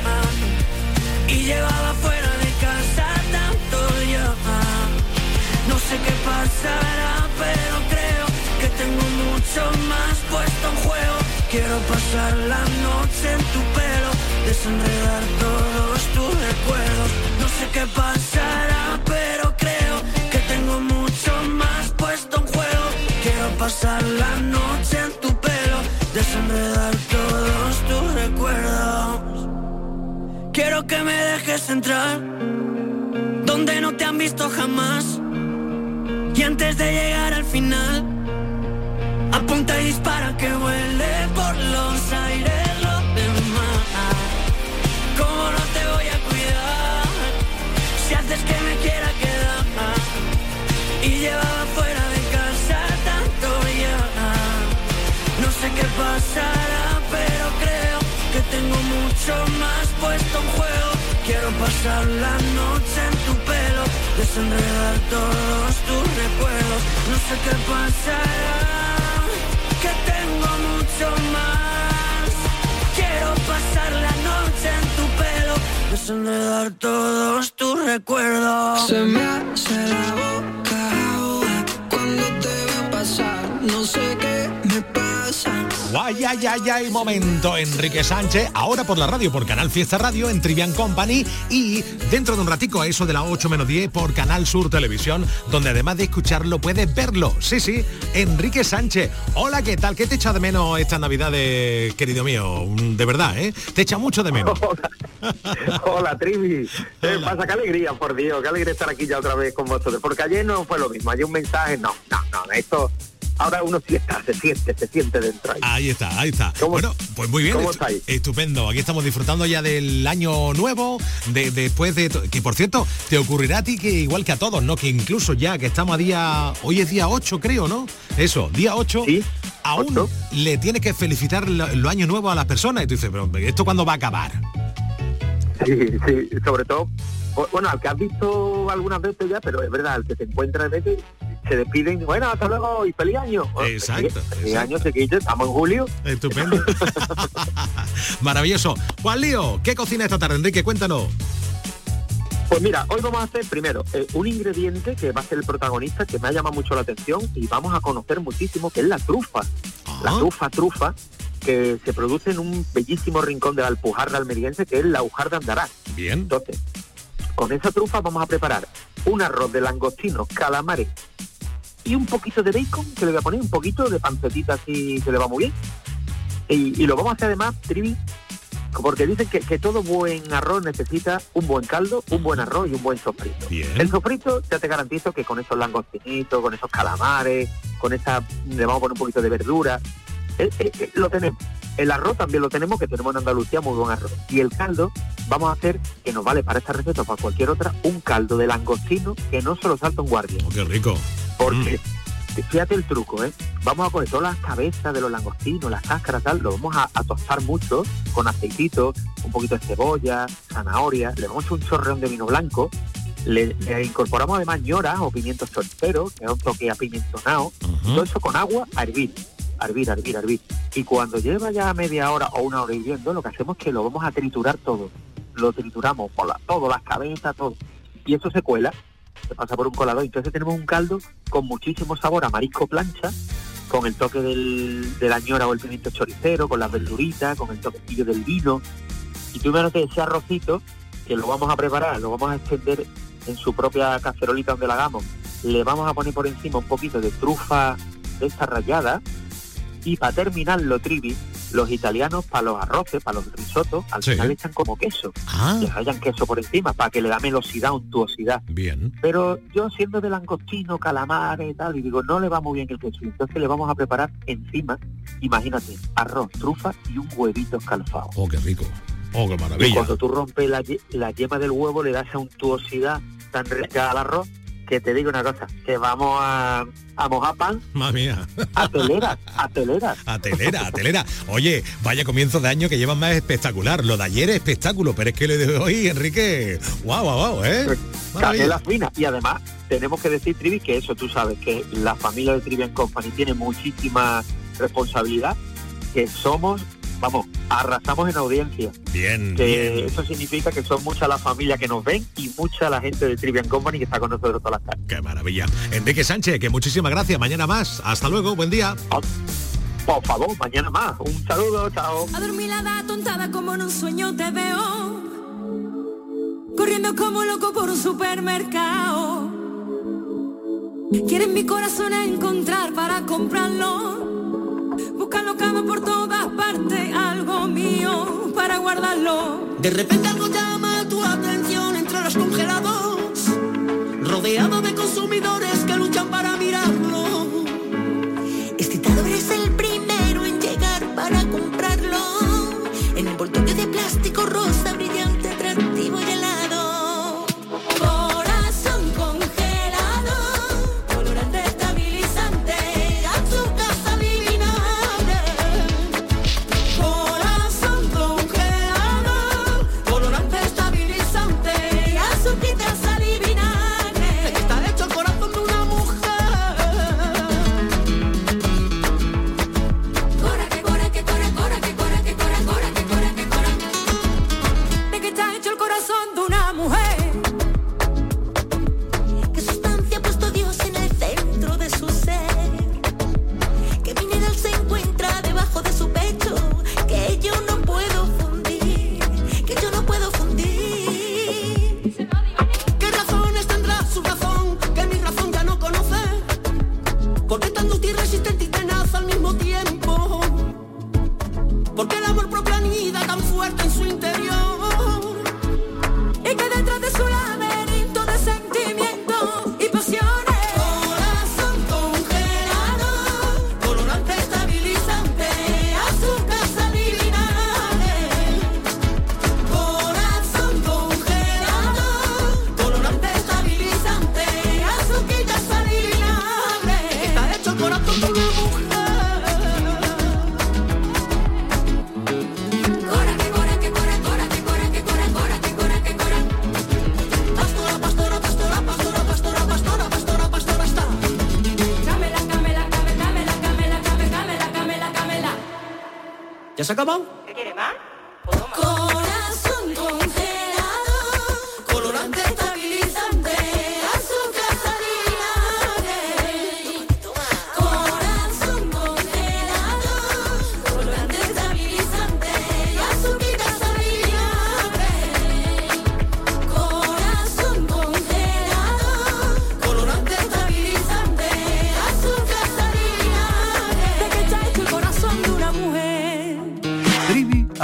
Y llevaba fuera de casa tanto ya. No sé qué pasará, pero creo que tengo mucho más puesto en juego. Quiero pasar la noche en tu pelo, desenredar todos tus recuerdos. No sé qué pasará, pero creo que tengo mucho más puesto en juego. Quiero pasar la noche en tu pelo, desenredar todos tus recuerdos. Quiero que me dejes entrar donde no te han visto jamás. Y antes de llegar al final, apunta y dispara que vuele por los aires lo demás. ¿Cómo no te voy a cuidar si haces que me quiera quedar? Y llevaba fuera de casa tanto ya. No sé qué pasará, pero creo que tengo mucho más puesto en juego. Quiero pasar la noche en tu pelo, desenredar todos tus recuerdos. No sé qué pasará, que tengo mucho más. Quiero pasar la noche en tu pelo, desenredar todos tus recuerdos. Se me hace la boca agua cuando te veo pasar. No sé qué me pasa. Guay, ay, ay, ay, momento, Enrique Sánchez, ahora por la radio, por Canal Fiesta Radio, en Trivian Company, y dentro de un ratico, a eso de las ocho menos diez, por Canal Sur Televisión, donde además de escucharlo, puedes verlo. Sí, sí, Enrique Sánchez. Hola, ¿qué tal? ¿Qué te echa de menos estas navidades, querido mío? De verdad, ¿eh? Te echa mucho de menos. Hola, Hola Trivi. ¿Qué pasa? Qué alegría, por Dios, qué alegría estar aquí ya otra vez con vosotros, porque ayer no fue lo mismo, ayer un mensaje, no, no, no, esto... Ahora uno sí está, se siente, se siente dentro ahí. Ahí está, ahí está. Bueno, pues muy bien. ¿Cómo estu- estáis? Estupendo. Aquí estamos disfrutando ya del año nuevo, de, después de... to- Que por cierto, te ocurrirá a ti que igual que a todos, ¿no? Que incluso ya que estamos a día... Hoy es día ocho, creo, ¿no? Eso, día ocho. ¿Sí? Aún ¿ocho? Le tienes que felicitar los lo años nuevos a las personas. Y tú dices, pero ¿esto cuándo va a acabar? Sí, sí, sobre todo... Bueno, al que has visto algunas veces ya, pero es verdad, al que se encuentra de veces, se despiden, bueno, hasta luego y feliz año. Bueno, Exacto. Feliz, feliz exacto. año, chiquillo, estamos en julio. Estupendo. Maravilloso. Juan Lío, ¿qué cocina esta tarde, Enrique? Cuéntanos. Pues mira, hoy vamos a hacer primero eh, un ingrediente que va a ser el protagonista, que me ha llamado mucho la atención y vamos a conocer muchísimo, que es la trufa. Ah. La trufa, trufa, que se produce en un bellísimo rincón de la Alpujarra almeriense, que es la Ujar de Andarás. Bien. Entonces, con esa trufa vamos a preparar un arroz de langostinos, calamares y un poquito de bacon, que le voy a poner un poquito de pancetita así, que le va muy bien. Y, y lo vamos a hacer además, Trivi, porque dicen que, que todo buen arroz necesita un buen caldo, un buen arroz y un buen sofrito. Bien. El sofrito ya te garantizo que con esos langostinitos, con esos calamares, con esa, le vamos a poner un poquito de verdura, eh, eh, eh, lo tenemos. El arroz también lo tenemos, que tenemos en Andalucía muy buen arroz. Y el caldo, vamos a hacer, que nos vale para esta receta o para cualquier otra, un caldo de langostino que no se lo salta un guardia. Oh, qué rico. Porque, mm. fíjate el truco, ¿eh? Vamos a coger todas las cabezas de los langostinos, las cáscaras, tal, lo vamos a, a tostar mucho, con aceitito, un poquito de cebolla, zanahoria, le vamos a un chorreón de vino blanco, le, le incorporamos además ñora o pimientos choriceros, que es un toque apimentonado, uh-huh. todo eso con agua a hervir. A hervir, a hervir, a hervir. Y cuando lleva ya media hora o una hora hirviendo, lo que hacemos es que lo vamos a triturar todo. Lo trituramos por la, todo, las cabezas, todo. Y eso se cuela, se pasa por un colador. Entonces tenemos un caldo con muchísimo sabor a marisco plancha, con el toque del, de la ñora o el pimiento choricero, con las verduritas, con el toquecillo del vino. Y tú imagínate ese arrocito, que lo vamos a preparar, lo vamos a extender en su propia cacerolita donde la hagamos. Le vamos a poner por encima un poquito de trufa de esta rallada. Y para terminar lo Trivi, los italianos para los arroces, para los risotos, al sí. final le echan como queso. Ah. Le rayan queso por encima para que le da melosidad, untuosidad. Bien. Pero yo siendo de langostino, calamares y tal, y digo, no le va muy bien el queso. Entonces le vamos a preparar encima, imagínate, arroz, trufa y un huevito escalfado. Oh, qué rico. Oh, qué maravilla. Y cuando tú rompes la, la yema del huevo, le das esa untuosidad tan rica al arroz, que te digo una cosa, que vamos a, a mojar pan. Madre mía. A telera, a telera. A telera, a telera. Oye, vaya comienzo de año que llevan más espectacular. Lo de ayer es espectáculo, pero es que lo de hoy, Enrique, guau, guau, guau, ¿eh? Canela fina. Y además, tenemos que decir, Trivi, que eso tú sabes, que la familia de Trivian Company tiene muchísima responsabilidad, que somos... Vamos, arrasamos en audiencia. Bien, que bien. Eso significa que son mucha la familia que nos ven y mucha la gente de Trivian Company que está con nosotros todas las tardes. Qué maravilla. Enrique Sánchez, que muchísimas gracias. Mañana más. Hasta luego, buen día. Oh, por favor, mañana más. Un saludo, chao. Adormilada, tontada, como en un sueño te veo, corriendo como loco por un supermercado. Quieres mi corazón a encontrar para comprarlo. Buscando cama por todas partes, algo mío para guardarlo. De repente algo llama tu atención entre los congelados, rodeado de consumidores que luchan para mirarlo. Excitado eres el primero en llegar para comprarlo, en el envoltorio de plástico rosa brillante, atractivo y helado. Corazón congelado, colorante estabilizante, azúcar salivina. ¿Ya se ha acabado? ¿Qué quiere más? Corazón congelado, colorante estabilizante, azúcar salina. Corazón congelado, colorante estabilizante, azúcar salina. Corazón congelado, colorante estabilizante, azúcar salina. ¿De qué está hecho el corazón de una mujer?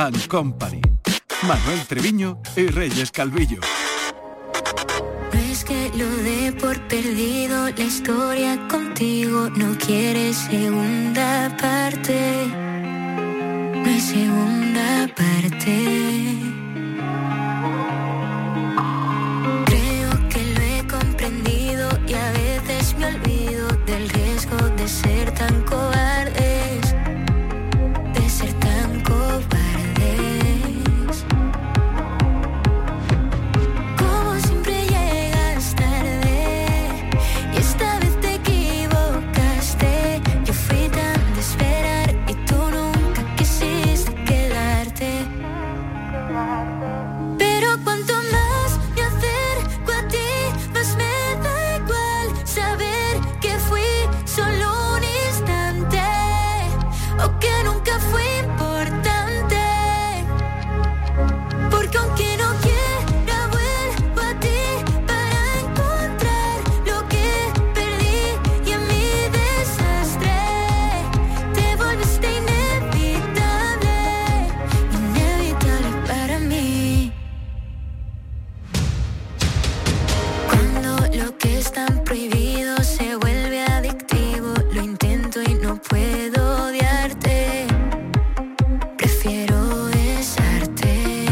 and Company. Manuel Treviño y Reyes Calvillo. No es que lo dé por perdido, la historia contigo no quiere segunda parte. No hay segunda parte. Creo que lo he comprendido y a veces me olvido del riesgo de ser tan cobardes, de ser tan cobardes. Como siempre llegas tarde y esta vez te equivocaste. Yo fui tan de esperar y tú nunca quisiste quedarte. Pero cuanto más me acerco a ti, más me da igual saber que fui solo un instante o que nunca fue importante. Porque aunque no quiera vuelvo a ti para encontrar lo que perdí y en mi desastre te volviste inevitable, inevitable para mí. Cuando lo que es tan prohibido se vuelve adictivo, lo intento y no puedo odiarte. Prefiero besarte.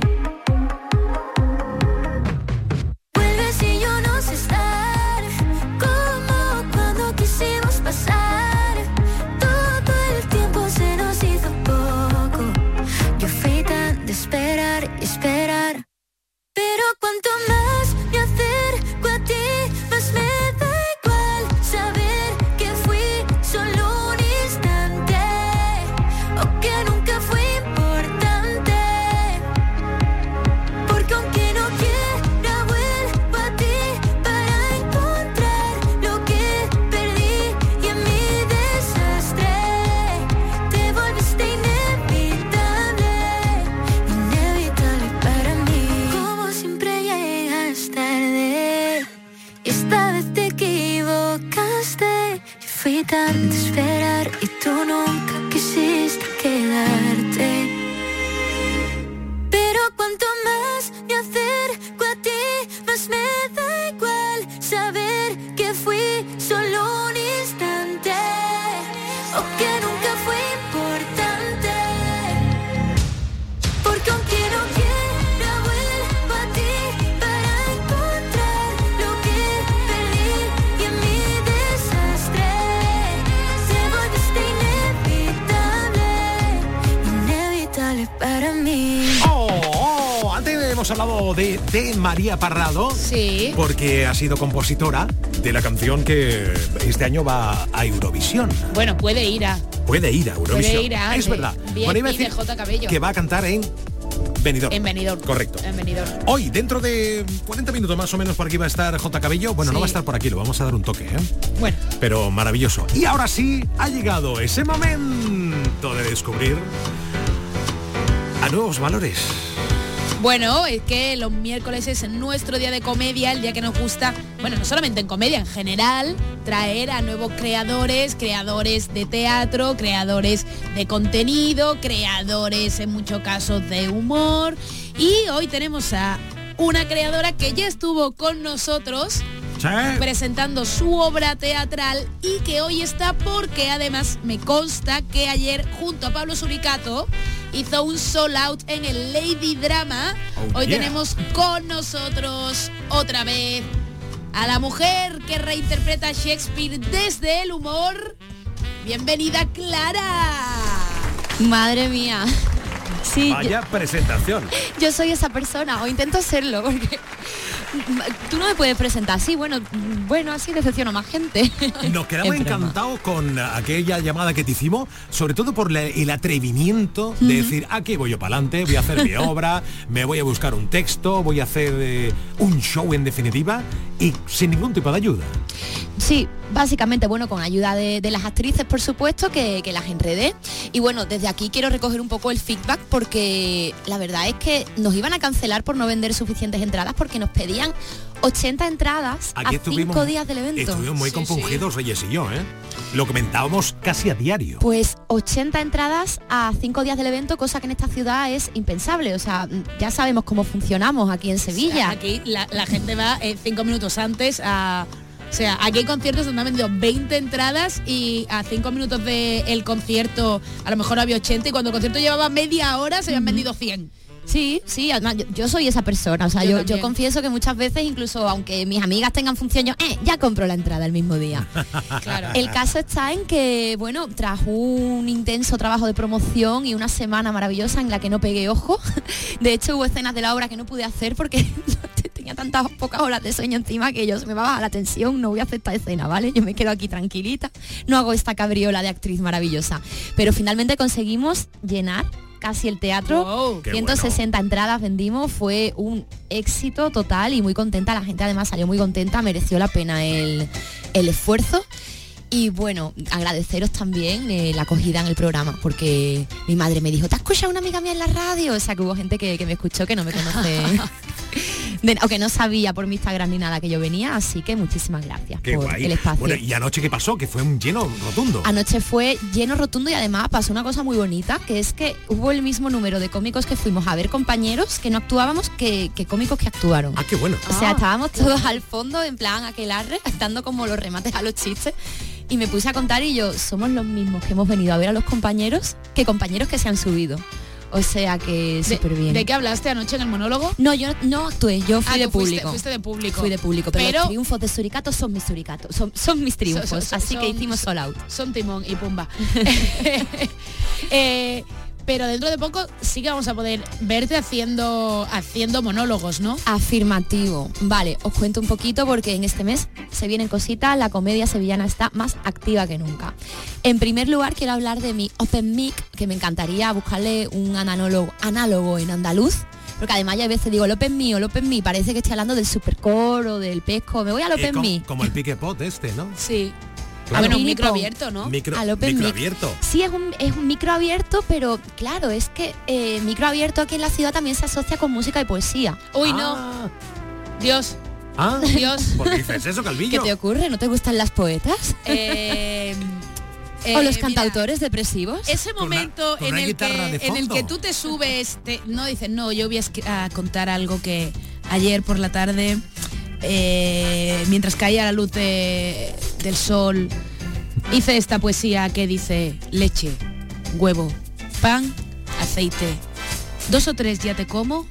Vuelves y yo no sé estar como cuando quisimos pasar. Todo el tiempo se nos hizo poco. Yo fui tan de esperar y esperar. Pero cuanto más me acerco a ti, más me da igual saber que fui solo un instante o que nunca fue importante. Porque aunque no quiera vuelvo a ti para encontrar lo que perdí y en mi desastre te volviste inevitable, inevitable para mí. Como siempre llegas tarde y esta vez te equivocaste. Yo fui tan de esperar y tú nunca quisiste quedarte. Pero cuanto más me acerco a ti, más me da igual saber que fui solo un instante o que nunca fue importante. Porque aunque no quiera vuelvo a ti para encontrar lo que perdí y en mi desastre te volviste inevitable, inevitable para mí. Oh, oh, antes hemos hablado de, de María Parrado. Sí. Porque ha sido compositora de la canción que este año va a Eurovisión. Bueno, puede ir a... Puede ir a Eurovisión. Puede ir a... Es de- verdad. Bien, Bueno, iba a y de decir J. Cabello. que va a cantar en Benidorm. En Benidorm. Correcto. En Benidorm. Hoy, dentro de cuarenta minutos más o menos, por aquí va a estar J. Cabello. Bueno, no Sí. va a estar por aquí, lo vamos a dar un toque, ¿eh? Bueno. Pero maravilloso. Y ahora sí, ha llegado ese momento de descubrir a nuevos valores. Bueno, es que los miércoles es nuestro día de comedia, el día que nos gusta, bueno, no solamente en comedia, en general, traer a nuevos creadores, creadores de teatro, creadores de contenido, creadores en muchos casos de humor. Y hoy tenemos a una creadora que ya estuvo con nosotros Sí. presentando su obra teatral y que hoy está porque además me consta que ayer junto a Pablo Suricato hizo un sold out en el Lady Drama. Oh, hoy yeah. tenemos con nosotros otra vez a la mujer que reinterpreta a Shakespeare desde el humor. Bienvenida, Clara. Madre mía. Sí, Vaya presentación. yo, yo soy esa persona, o intento serlo, porque tú no me puedes presentar así, bueno, bueno, así decepciono a más gente. Nos quedamos Es broma. encantados con aquella llamada que te hicimos, sobre todo por la- el atrevimiento de decir, aquí voy yo para adelante, voy a hacer mi obra, me voy a buscar un texto, voy a hacer eh, un show en definitiva y sin ningún tipo de ayuda. Sí, básicamente, bueno, con ayuda de, de las actrices, por supuesto, que, que las enredé. Y bueno, desde aquí quiero recoger un poco el feedback porque la verdad es que nos iban a cancelar por no vender suficientes entradas porque nos pedían ochenta entradas Aquí a cinco días del evento. Estuvimos muy Sí, compungidos, Reyes y yo, ¿eh? Lo comentábamos casi a diario. Pues ochenta entradas a cinco días del evento, cosa que en esta ciudad es impensable. O sea, ya sabemos cómo funcionamos aquí en Sevilla. Aquí la, la gente va eh, cinco minutos antes a... O sea, aquí hay conciertos donde han vendido veinte entradas y a cinco minutos del concierto a lo mejor había ochenta y cuando el concierto llevaba media hora se habían uh-huh. vendido cien. Sí, sí, además yo, yo soy esa persona, o sea, yo, yo, yo confieso que muchas veces, incluso aunque mis amigas tengan función, yo, eh, ya compro la entrada el mismo día. Claro. El caso está en que, bueno, tras un intenso trabajo de promoción y una semana maravillosa en la que no pegué ojo, de hecho hubo escenas de la obra que no pude hacer porque tenía tantas pocas horas de sueño encima que yo se me va a bajar la tensión, no voy a hacer esta escena, ¿vale? Yo me quedo aquí tranquilita, no hago esta cabriola de actriz maravillosa. Pero finalmente conseguimos llenar casi el teatro, wow, ciento sesenta bueno. entradas vendimos, fue un éxito total y muy contenta, la gente además salió muy contenta, mereció la pena el, el esfuerzo. Y bueno, agradeceros también eh, la acogida en el programa, porque mi madre me dijo, ¿te has escuchado una amiga mía en la radio? O sea, que hubo gente que, que me escuchó que no me conoce, de, o que no sabía por mi Instagram ni nada que yo venía, así que muchísimas gracias qué por guay. El espacio. Bueno, ¿y anoche qué pasó? Que fue un lleno rotundo. Anoche fue lleno rotundo y además pasó una cosa muy bonita, que es que hubo el mismo número de cómicos que fuimos a ver compañeros que no actuábamos que, que cómicos que actuaron. Ah, qué bueno. O sea, ah. estábamos todos al fondo en plan aquelarre, dando como los remates a los chistes. Y me puse a contar y yo, somos los mismos que hemos venido a ver a los compañeros que compañeros que se han subido. O sea que súper bien. ¿De qué hablaste anoche en el monólogo? No, yo no actué, yo fui ah, de fuiste, público. Fuiste de público. Fui de público, pero, pero los triunfos de Suricato son mis suricatos, son, son mis triunfos, son, son, así son, que hicimos Sold Out. Son Timón y Pumba. eh, pero dentro de poco sí que vamos a poder verte haciendo haciendo monólogos, ¿no? Afirmativo. Vale, os cuento un poquito porque en este mes se vienen cositas, la comedia sevillana está más activa que nunca. En primer lugar quiero hablar de mi Open Mic, que me encantaría buscarle un análogo, análogo en andaluz, porque además ya a veces digo el Open Me o el Open Me, parece que estoy hablando del Supercore o del Pesco, me voy al Open eh, como, Me. Como el Pique Pot este, ¿no? Sí. Claro. Bueno, un micro abierto, ¿no? Micro, Al open micro mic. abierto. Sí, es un, es un micro abierto, pero claro, es que eh, micro abierto aquí en la ciudad también se asocia con música y poesía. Uy, ah. no. Dios. Ah, Dios. ¿Por qué dices eso, Calvillo? ¿Qué te ocurre? ¿No te gustan las poetas? Eh, ¿O los eh, cantautores mira, depresivos? Ese momento con una, con en, el que, en el que tú te subes, te, no dices, no, yo voy a, a contar algo que ayer por la tarde, eh, mientras caía la luz de, del sol, hice esta poesía que dice leche, huevo, pan, aceite, dos o tres ya te como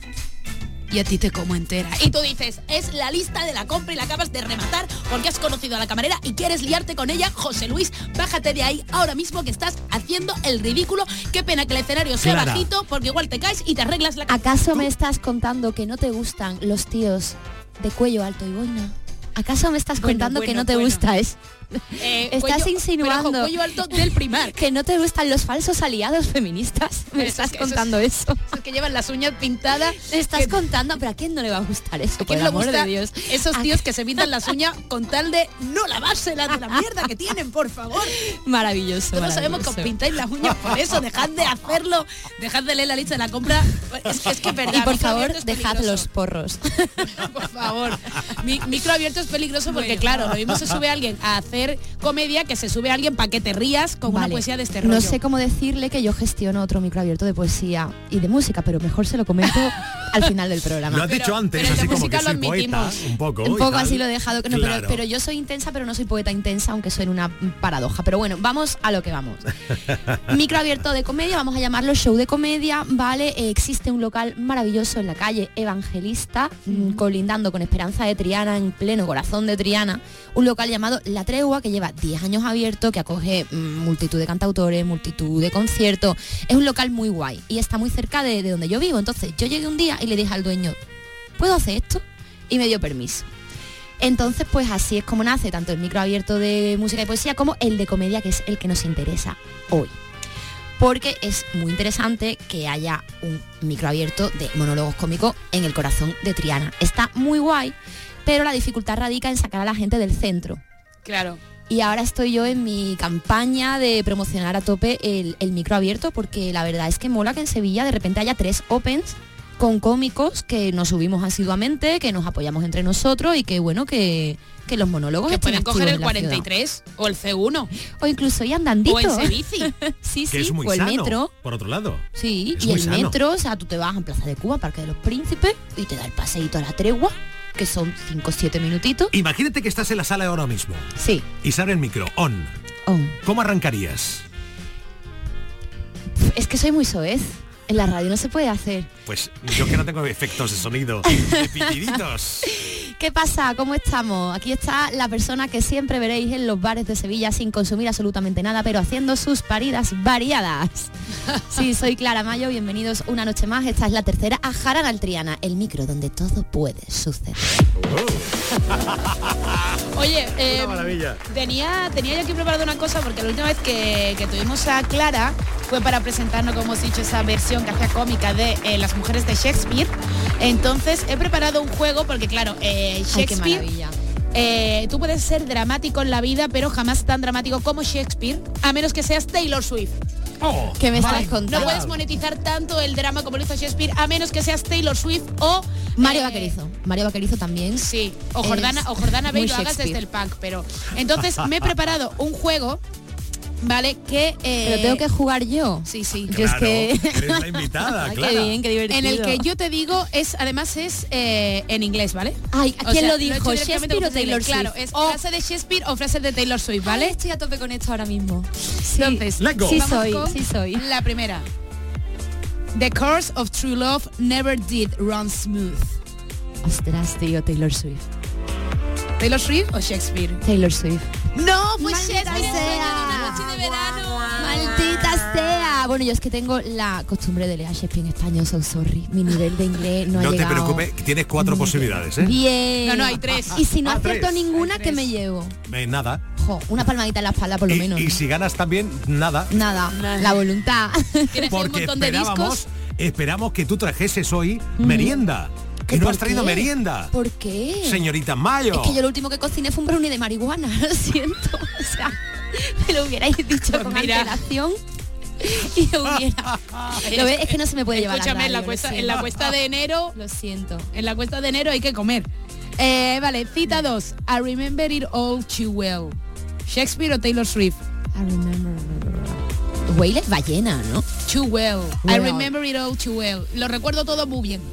y a ti te como entera. Y tú dices, es la lista de la compra y la acabas de rematar porque has conocido a la camarera y quieres liarte con ella. José Luis, bájate de ahí ahora mismo que estás haciendo el ridículo. Qué pena que el escenario sea Clara. bajito porque igual te caes y te arreglas la cabeza. ¿Acaso me estás contando que no te gustan los tíos de cuello alto y boina? ¿Acaso me estás Bueno, contando bueno, que no te bueno. gusta eso? Eh, Estás cuello- insinuando pero, ojo, cuello alto del Primark. que no te gustan los falsos aliados feministas. Me Eso estás es que- eso contando es- eso. Esos que llevan las uñas pintadas. Me estás que- contando, pero ¿a quién no le va a gustar eso? ¿A Por quién el le amor gusta de Dios. esos ¿A tíos que se pintan las uñas con tal de no lavárselas de la mierda que tienen, por favor? Maravilloso. Todos sabemos que os maravilloso. pintáis las uñas por eso, dejad de hacerlo, dejad de leer la lista de la compra. Es, es que es verdad. Y por micro favor, abierto es dejad peligroso. los porros. Por favor. Mi, micro abierto es peligroso porque, claro, lo mismo se sube alguien a hacer comedia que se sube a alguien para que te rías con una Vale. poesía de este rollo. No sé cómo decirle que yo gestiono otro micro abierto de poesía y de música, pero mejor se lo comento al final del programa. Lo has dicho antes, pero el de así como música que lo soy poeta, admitimos. un poco. Un y poco tal. así lo he dejado, que no, Claro. pero, pero yo soy intensa, pero no soy poeta intensa, aunque suene una paradoja. Pero bueno, vamos a lo que vamos. Micro abierto de comedia, vamos a llamarlo show de comedia, ¿vale? Eh, existe un local maravilloso en la calle Evangelista, mm, colindando con Esperanza de Triana, en pleno corazón de Triana, un local llamado La Tregua, que lleva diez años abierto, que acoge mm, multitud de cantautores, multitud de conciertos. Es un local muy guay y está muy cerca de, de donde yo vivo. Entonces yo llegué un día y le dije al dueño, ¿puedo hacer esto? Y me dio permiso. Entonces, pues así es como nace tanto el micro abierto de música y poesía como el de comedia, que es el que nos interesa hoy. Porque es muy interesante que haya un micro abierto de monólogos cómicos en el corazón de Triana. Está muy guay, pero la dificultad radica en sacar a la gente del centro. Claro. Y ahora estoy yo en mi campaña de promocionar a tope el, el micro abierto, porque la verdad es que mola que en Sevilla de repente haya tres opens con cómicos que nos subimos asiduamente, que nos apoyamos entre nosotros y que bueno, que, que los monólogos que estén pueden coger activos el en la cuarenta y tres o el C uno. O incluso ir andandito. O en Sebici. sí, Que sí, es muy o el sano, metro. por otro lado. Sí, Es y muy el sano. metro, o sea, tú te vas a Plaza de Cuba, Parque de los Príncipes, y te da el paseíto a la tregua, que son cinco o siete minutitos. Imagínate que estás en la sala ahora mismo. Sí. Y se abre el micro, on. On. ¿Cómo arrancarías? Es que soy muy soez. En la radio no se puede hacer. Pues yo que no tengo efectos de sonido, de pitiditos. ¿Qué pasa? ¿Cómo estamos? Aquí está la persona que siempre veréis en los bares de Sevilla sin consumir absolutamente nada, pero haciendo sus paridas variadas. Sí, soy Clara Mayo, bienvenidos una noche más. Esta es la tercera a Jarana al Triana, el micro donde todo puede suceder. Oye, eh, Una maravilla. tenía, tenía yo aquí preparado una cosa porque la última vez que, que tuvimos a Clara fue para presentarnos, como hemos dicho, esa versión que hacía cómica de eh, Las mujeres de Shakespeare. Entonces he preparado un juego porque claro, eh, Shakespeare... Ay, qué maravilla. Eh, tú puedes ser dramático en la vida, pero jamás tan dramático como Shakespeare, a menos que seas Taylor Swift. Oh, ¿Qué me estás No contando? puedes monetizar tanto el drama como lo hizo Shakespeare, a menos que seas Taylor Swift o Mario eh, Vaquerizo. Mario Vaquerizo también. Sí, o es Jordana, o Jordana Bey muy lo hagas Shakespeare. desde el pack, pero entonces me he preparado un juego, ¿vale? Que eh, Pero tengo que jugar yo. Sí, sí. Yo es Claro, que... eres la invitada, Ay, Clara. qué bien, qué divertido. En el que yo te digo es, además es eh, en inglés, ¿vale? Ay, O ¿quién sea, lo he dijo? hecho directamente ¿Shakespeare con o Taylor inglés. Claro, Swift? es Oh. frase de Shakespeare o frase de Taylor Swift, Vale, ¿vale? estoy a tope con esto ahora mismo. Sí. Entonces, Let's go. Sí vamos soy, con sí soy. La primera. The course of true love never did run smooth. Ostras, tío, Taylor Swift. ¿Taylor Swift o Shakespeare? Taylor Swift. No, fue Maldita Shakespeare. sea. Noche de verano. Maldita sea. Bueno, yo es que tengo la costumbre de leer Shakespeare en español, so sorry. Mi nivel de inglés no, No ha te llegado. preocupes, que tienes cuatro posibilidades, ¿eh? Bien. No, no, hay tres. Y si no Ah, acierto tres. ninguna, Hay ¿qué tres. me llevo? Eh, nada. Jo, una palmadita en la espalda por lo Y, menos. y ¿no? si ganas también, nada. Nada, la voluntad. Tienes ahí un Porque montón de esperábamos, discos. esperamos que tú trajeses hoy merienda. Que no ¿Por has traído qué? merienda. ¿Por qué? Señorita Mayo. Es que yo lo último que cociné fue un brownie de marihuana, lo siento. O sea, me lo hubierais dicho Pues con mira. antelación y hubiera. Lo ves, es que no se me puede llevar Escúchame, la en la radio, cuesta, lo en la siento. cuesta de enero, Lo siento. en la cuesta de enero hay que comer. Eh, vale, cita dos. I remember it all too well. Shakespeare o Taylor Swift. I remember. Whale es ballena, ¿no? Too well. I Well. remember it all too well. Lo recuerdo todo muy bien.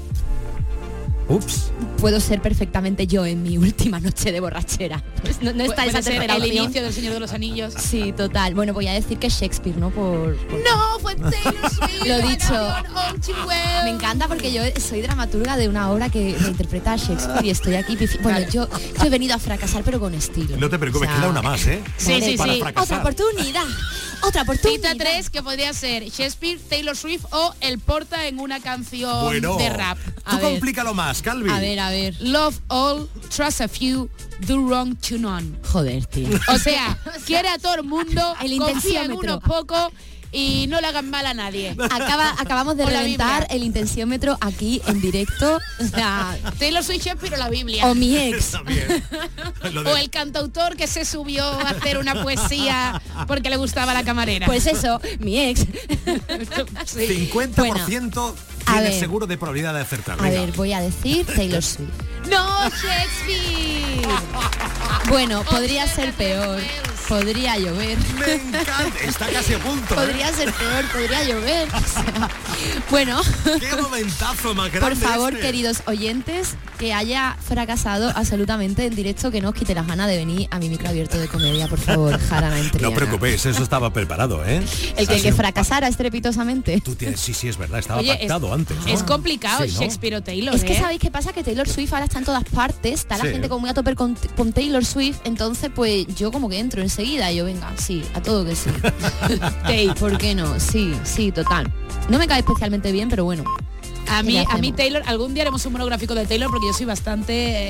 Ups. Puedo ser perfectamente yo en mi última noche de borrachera. Pues no, no está Puede esa ser tercera el opción. inicio del Señor de los Anillos. Sí, total. Bueno, voy a decir que es Shakespeare, ¿no? Por, por- No, fue Taylor Swift. Lo I dicho. remember all too well. Me encanta porque yo soy dramaturga de una obra que interpreta a Shakespeare y estoy aquí. pifi- Bueno, Vale. yo, yo he venido a fracasar, pero con estilo. No te preocupes, O sea, queda una más, ¿eh? Sí, sí, Para sí. fracasar. Otra oportunidad. Otra oportunidad. Cita tres que podría ser Shakespeare, Taylor Swift o el Porta en una canción Bueno, de rap. tú A ver. complícalo más, Calvi. A ver, a ver. Love all, trust a few, do wrong to none. Joder, tío. O sea, quiere a todo el mundo, El confía en intensiómetro. unos pocos y no le hagan mal a nadie. Acaba, acabamos de O la reventar Biblia. el intensiómetro aquí en directo. O sea, Taylor Swift, Shakespeare o la Biblia. o mi ex. También. Lo de- O el cantautor que se subió a hacer una poesía porque le gustaba la camarera. Pues eso, mi ex. Sí. cincuenta por ciento a tienes ver. seguro de probabilidad de acertar. A Venga. ver, voy a decir Taylor Swift. No, Shakespeare. Bueno, podría ser peor. Podría llover. Me encanta. Está casi a punto. ¿eh? Podría ser peor, podría llover. O sea, bueno, Qué momentazo más grande. por favor, este. queridos oyentes, que haya fracasado absolutamente en directo, que no os quite las ganas de venir a mi micro abierto de comedia, por favor, Jarana en No Triana. preocupéis, eso estaba preparado, ¿eh? El que, Ha el que sido- fracasara estrepitosamente. Tú tienes, sí, sí, es verdad, estaba Oye, es- pactado antes. ¿no? Es complicado, Sí, ¿no? Shakespeare o Taylor. Es que ¿eh? sabéis qué pasa, que Taylor Swift ahora está en todas partes, está la Sí. gente como muy a tope con, con Taylor Swift, entonces pues yo como que entro enseguida y yo venga, sí, a todo que sí. Tay, ¿por qué no? Sí, sí, total. No me cae especialmente bien, pero bueno. A ¿qué mí, le a mí hacemos? Taylor, algún día haremos un monográfico de Taylor porque yo soy bastante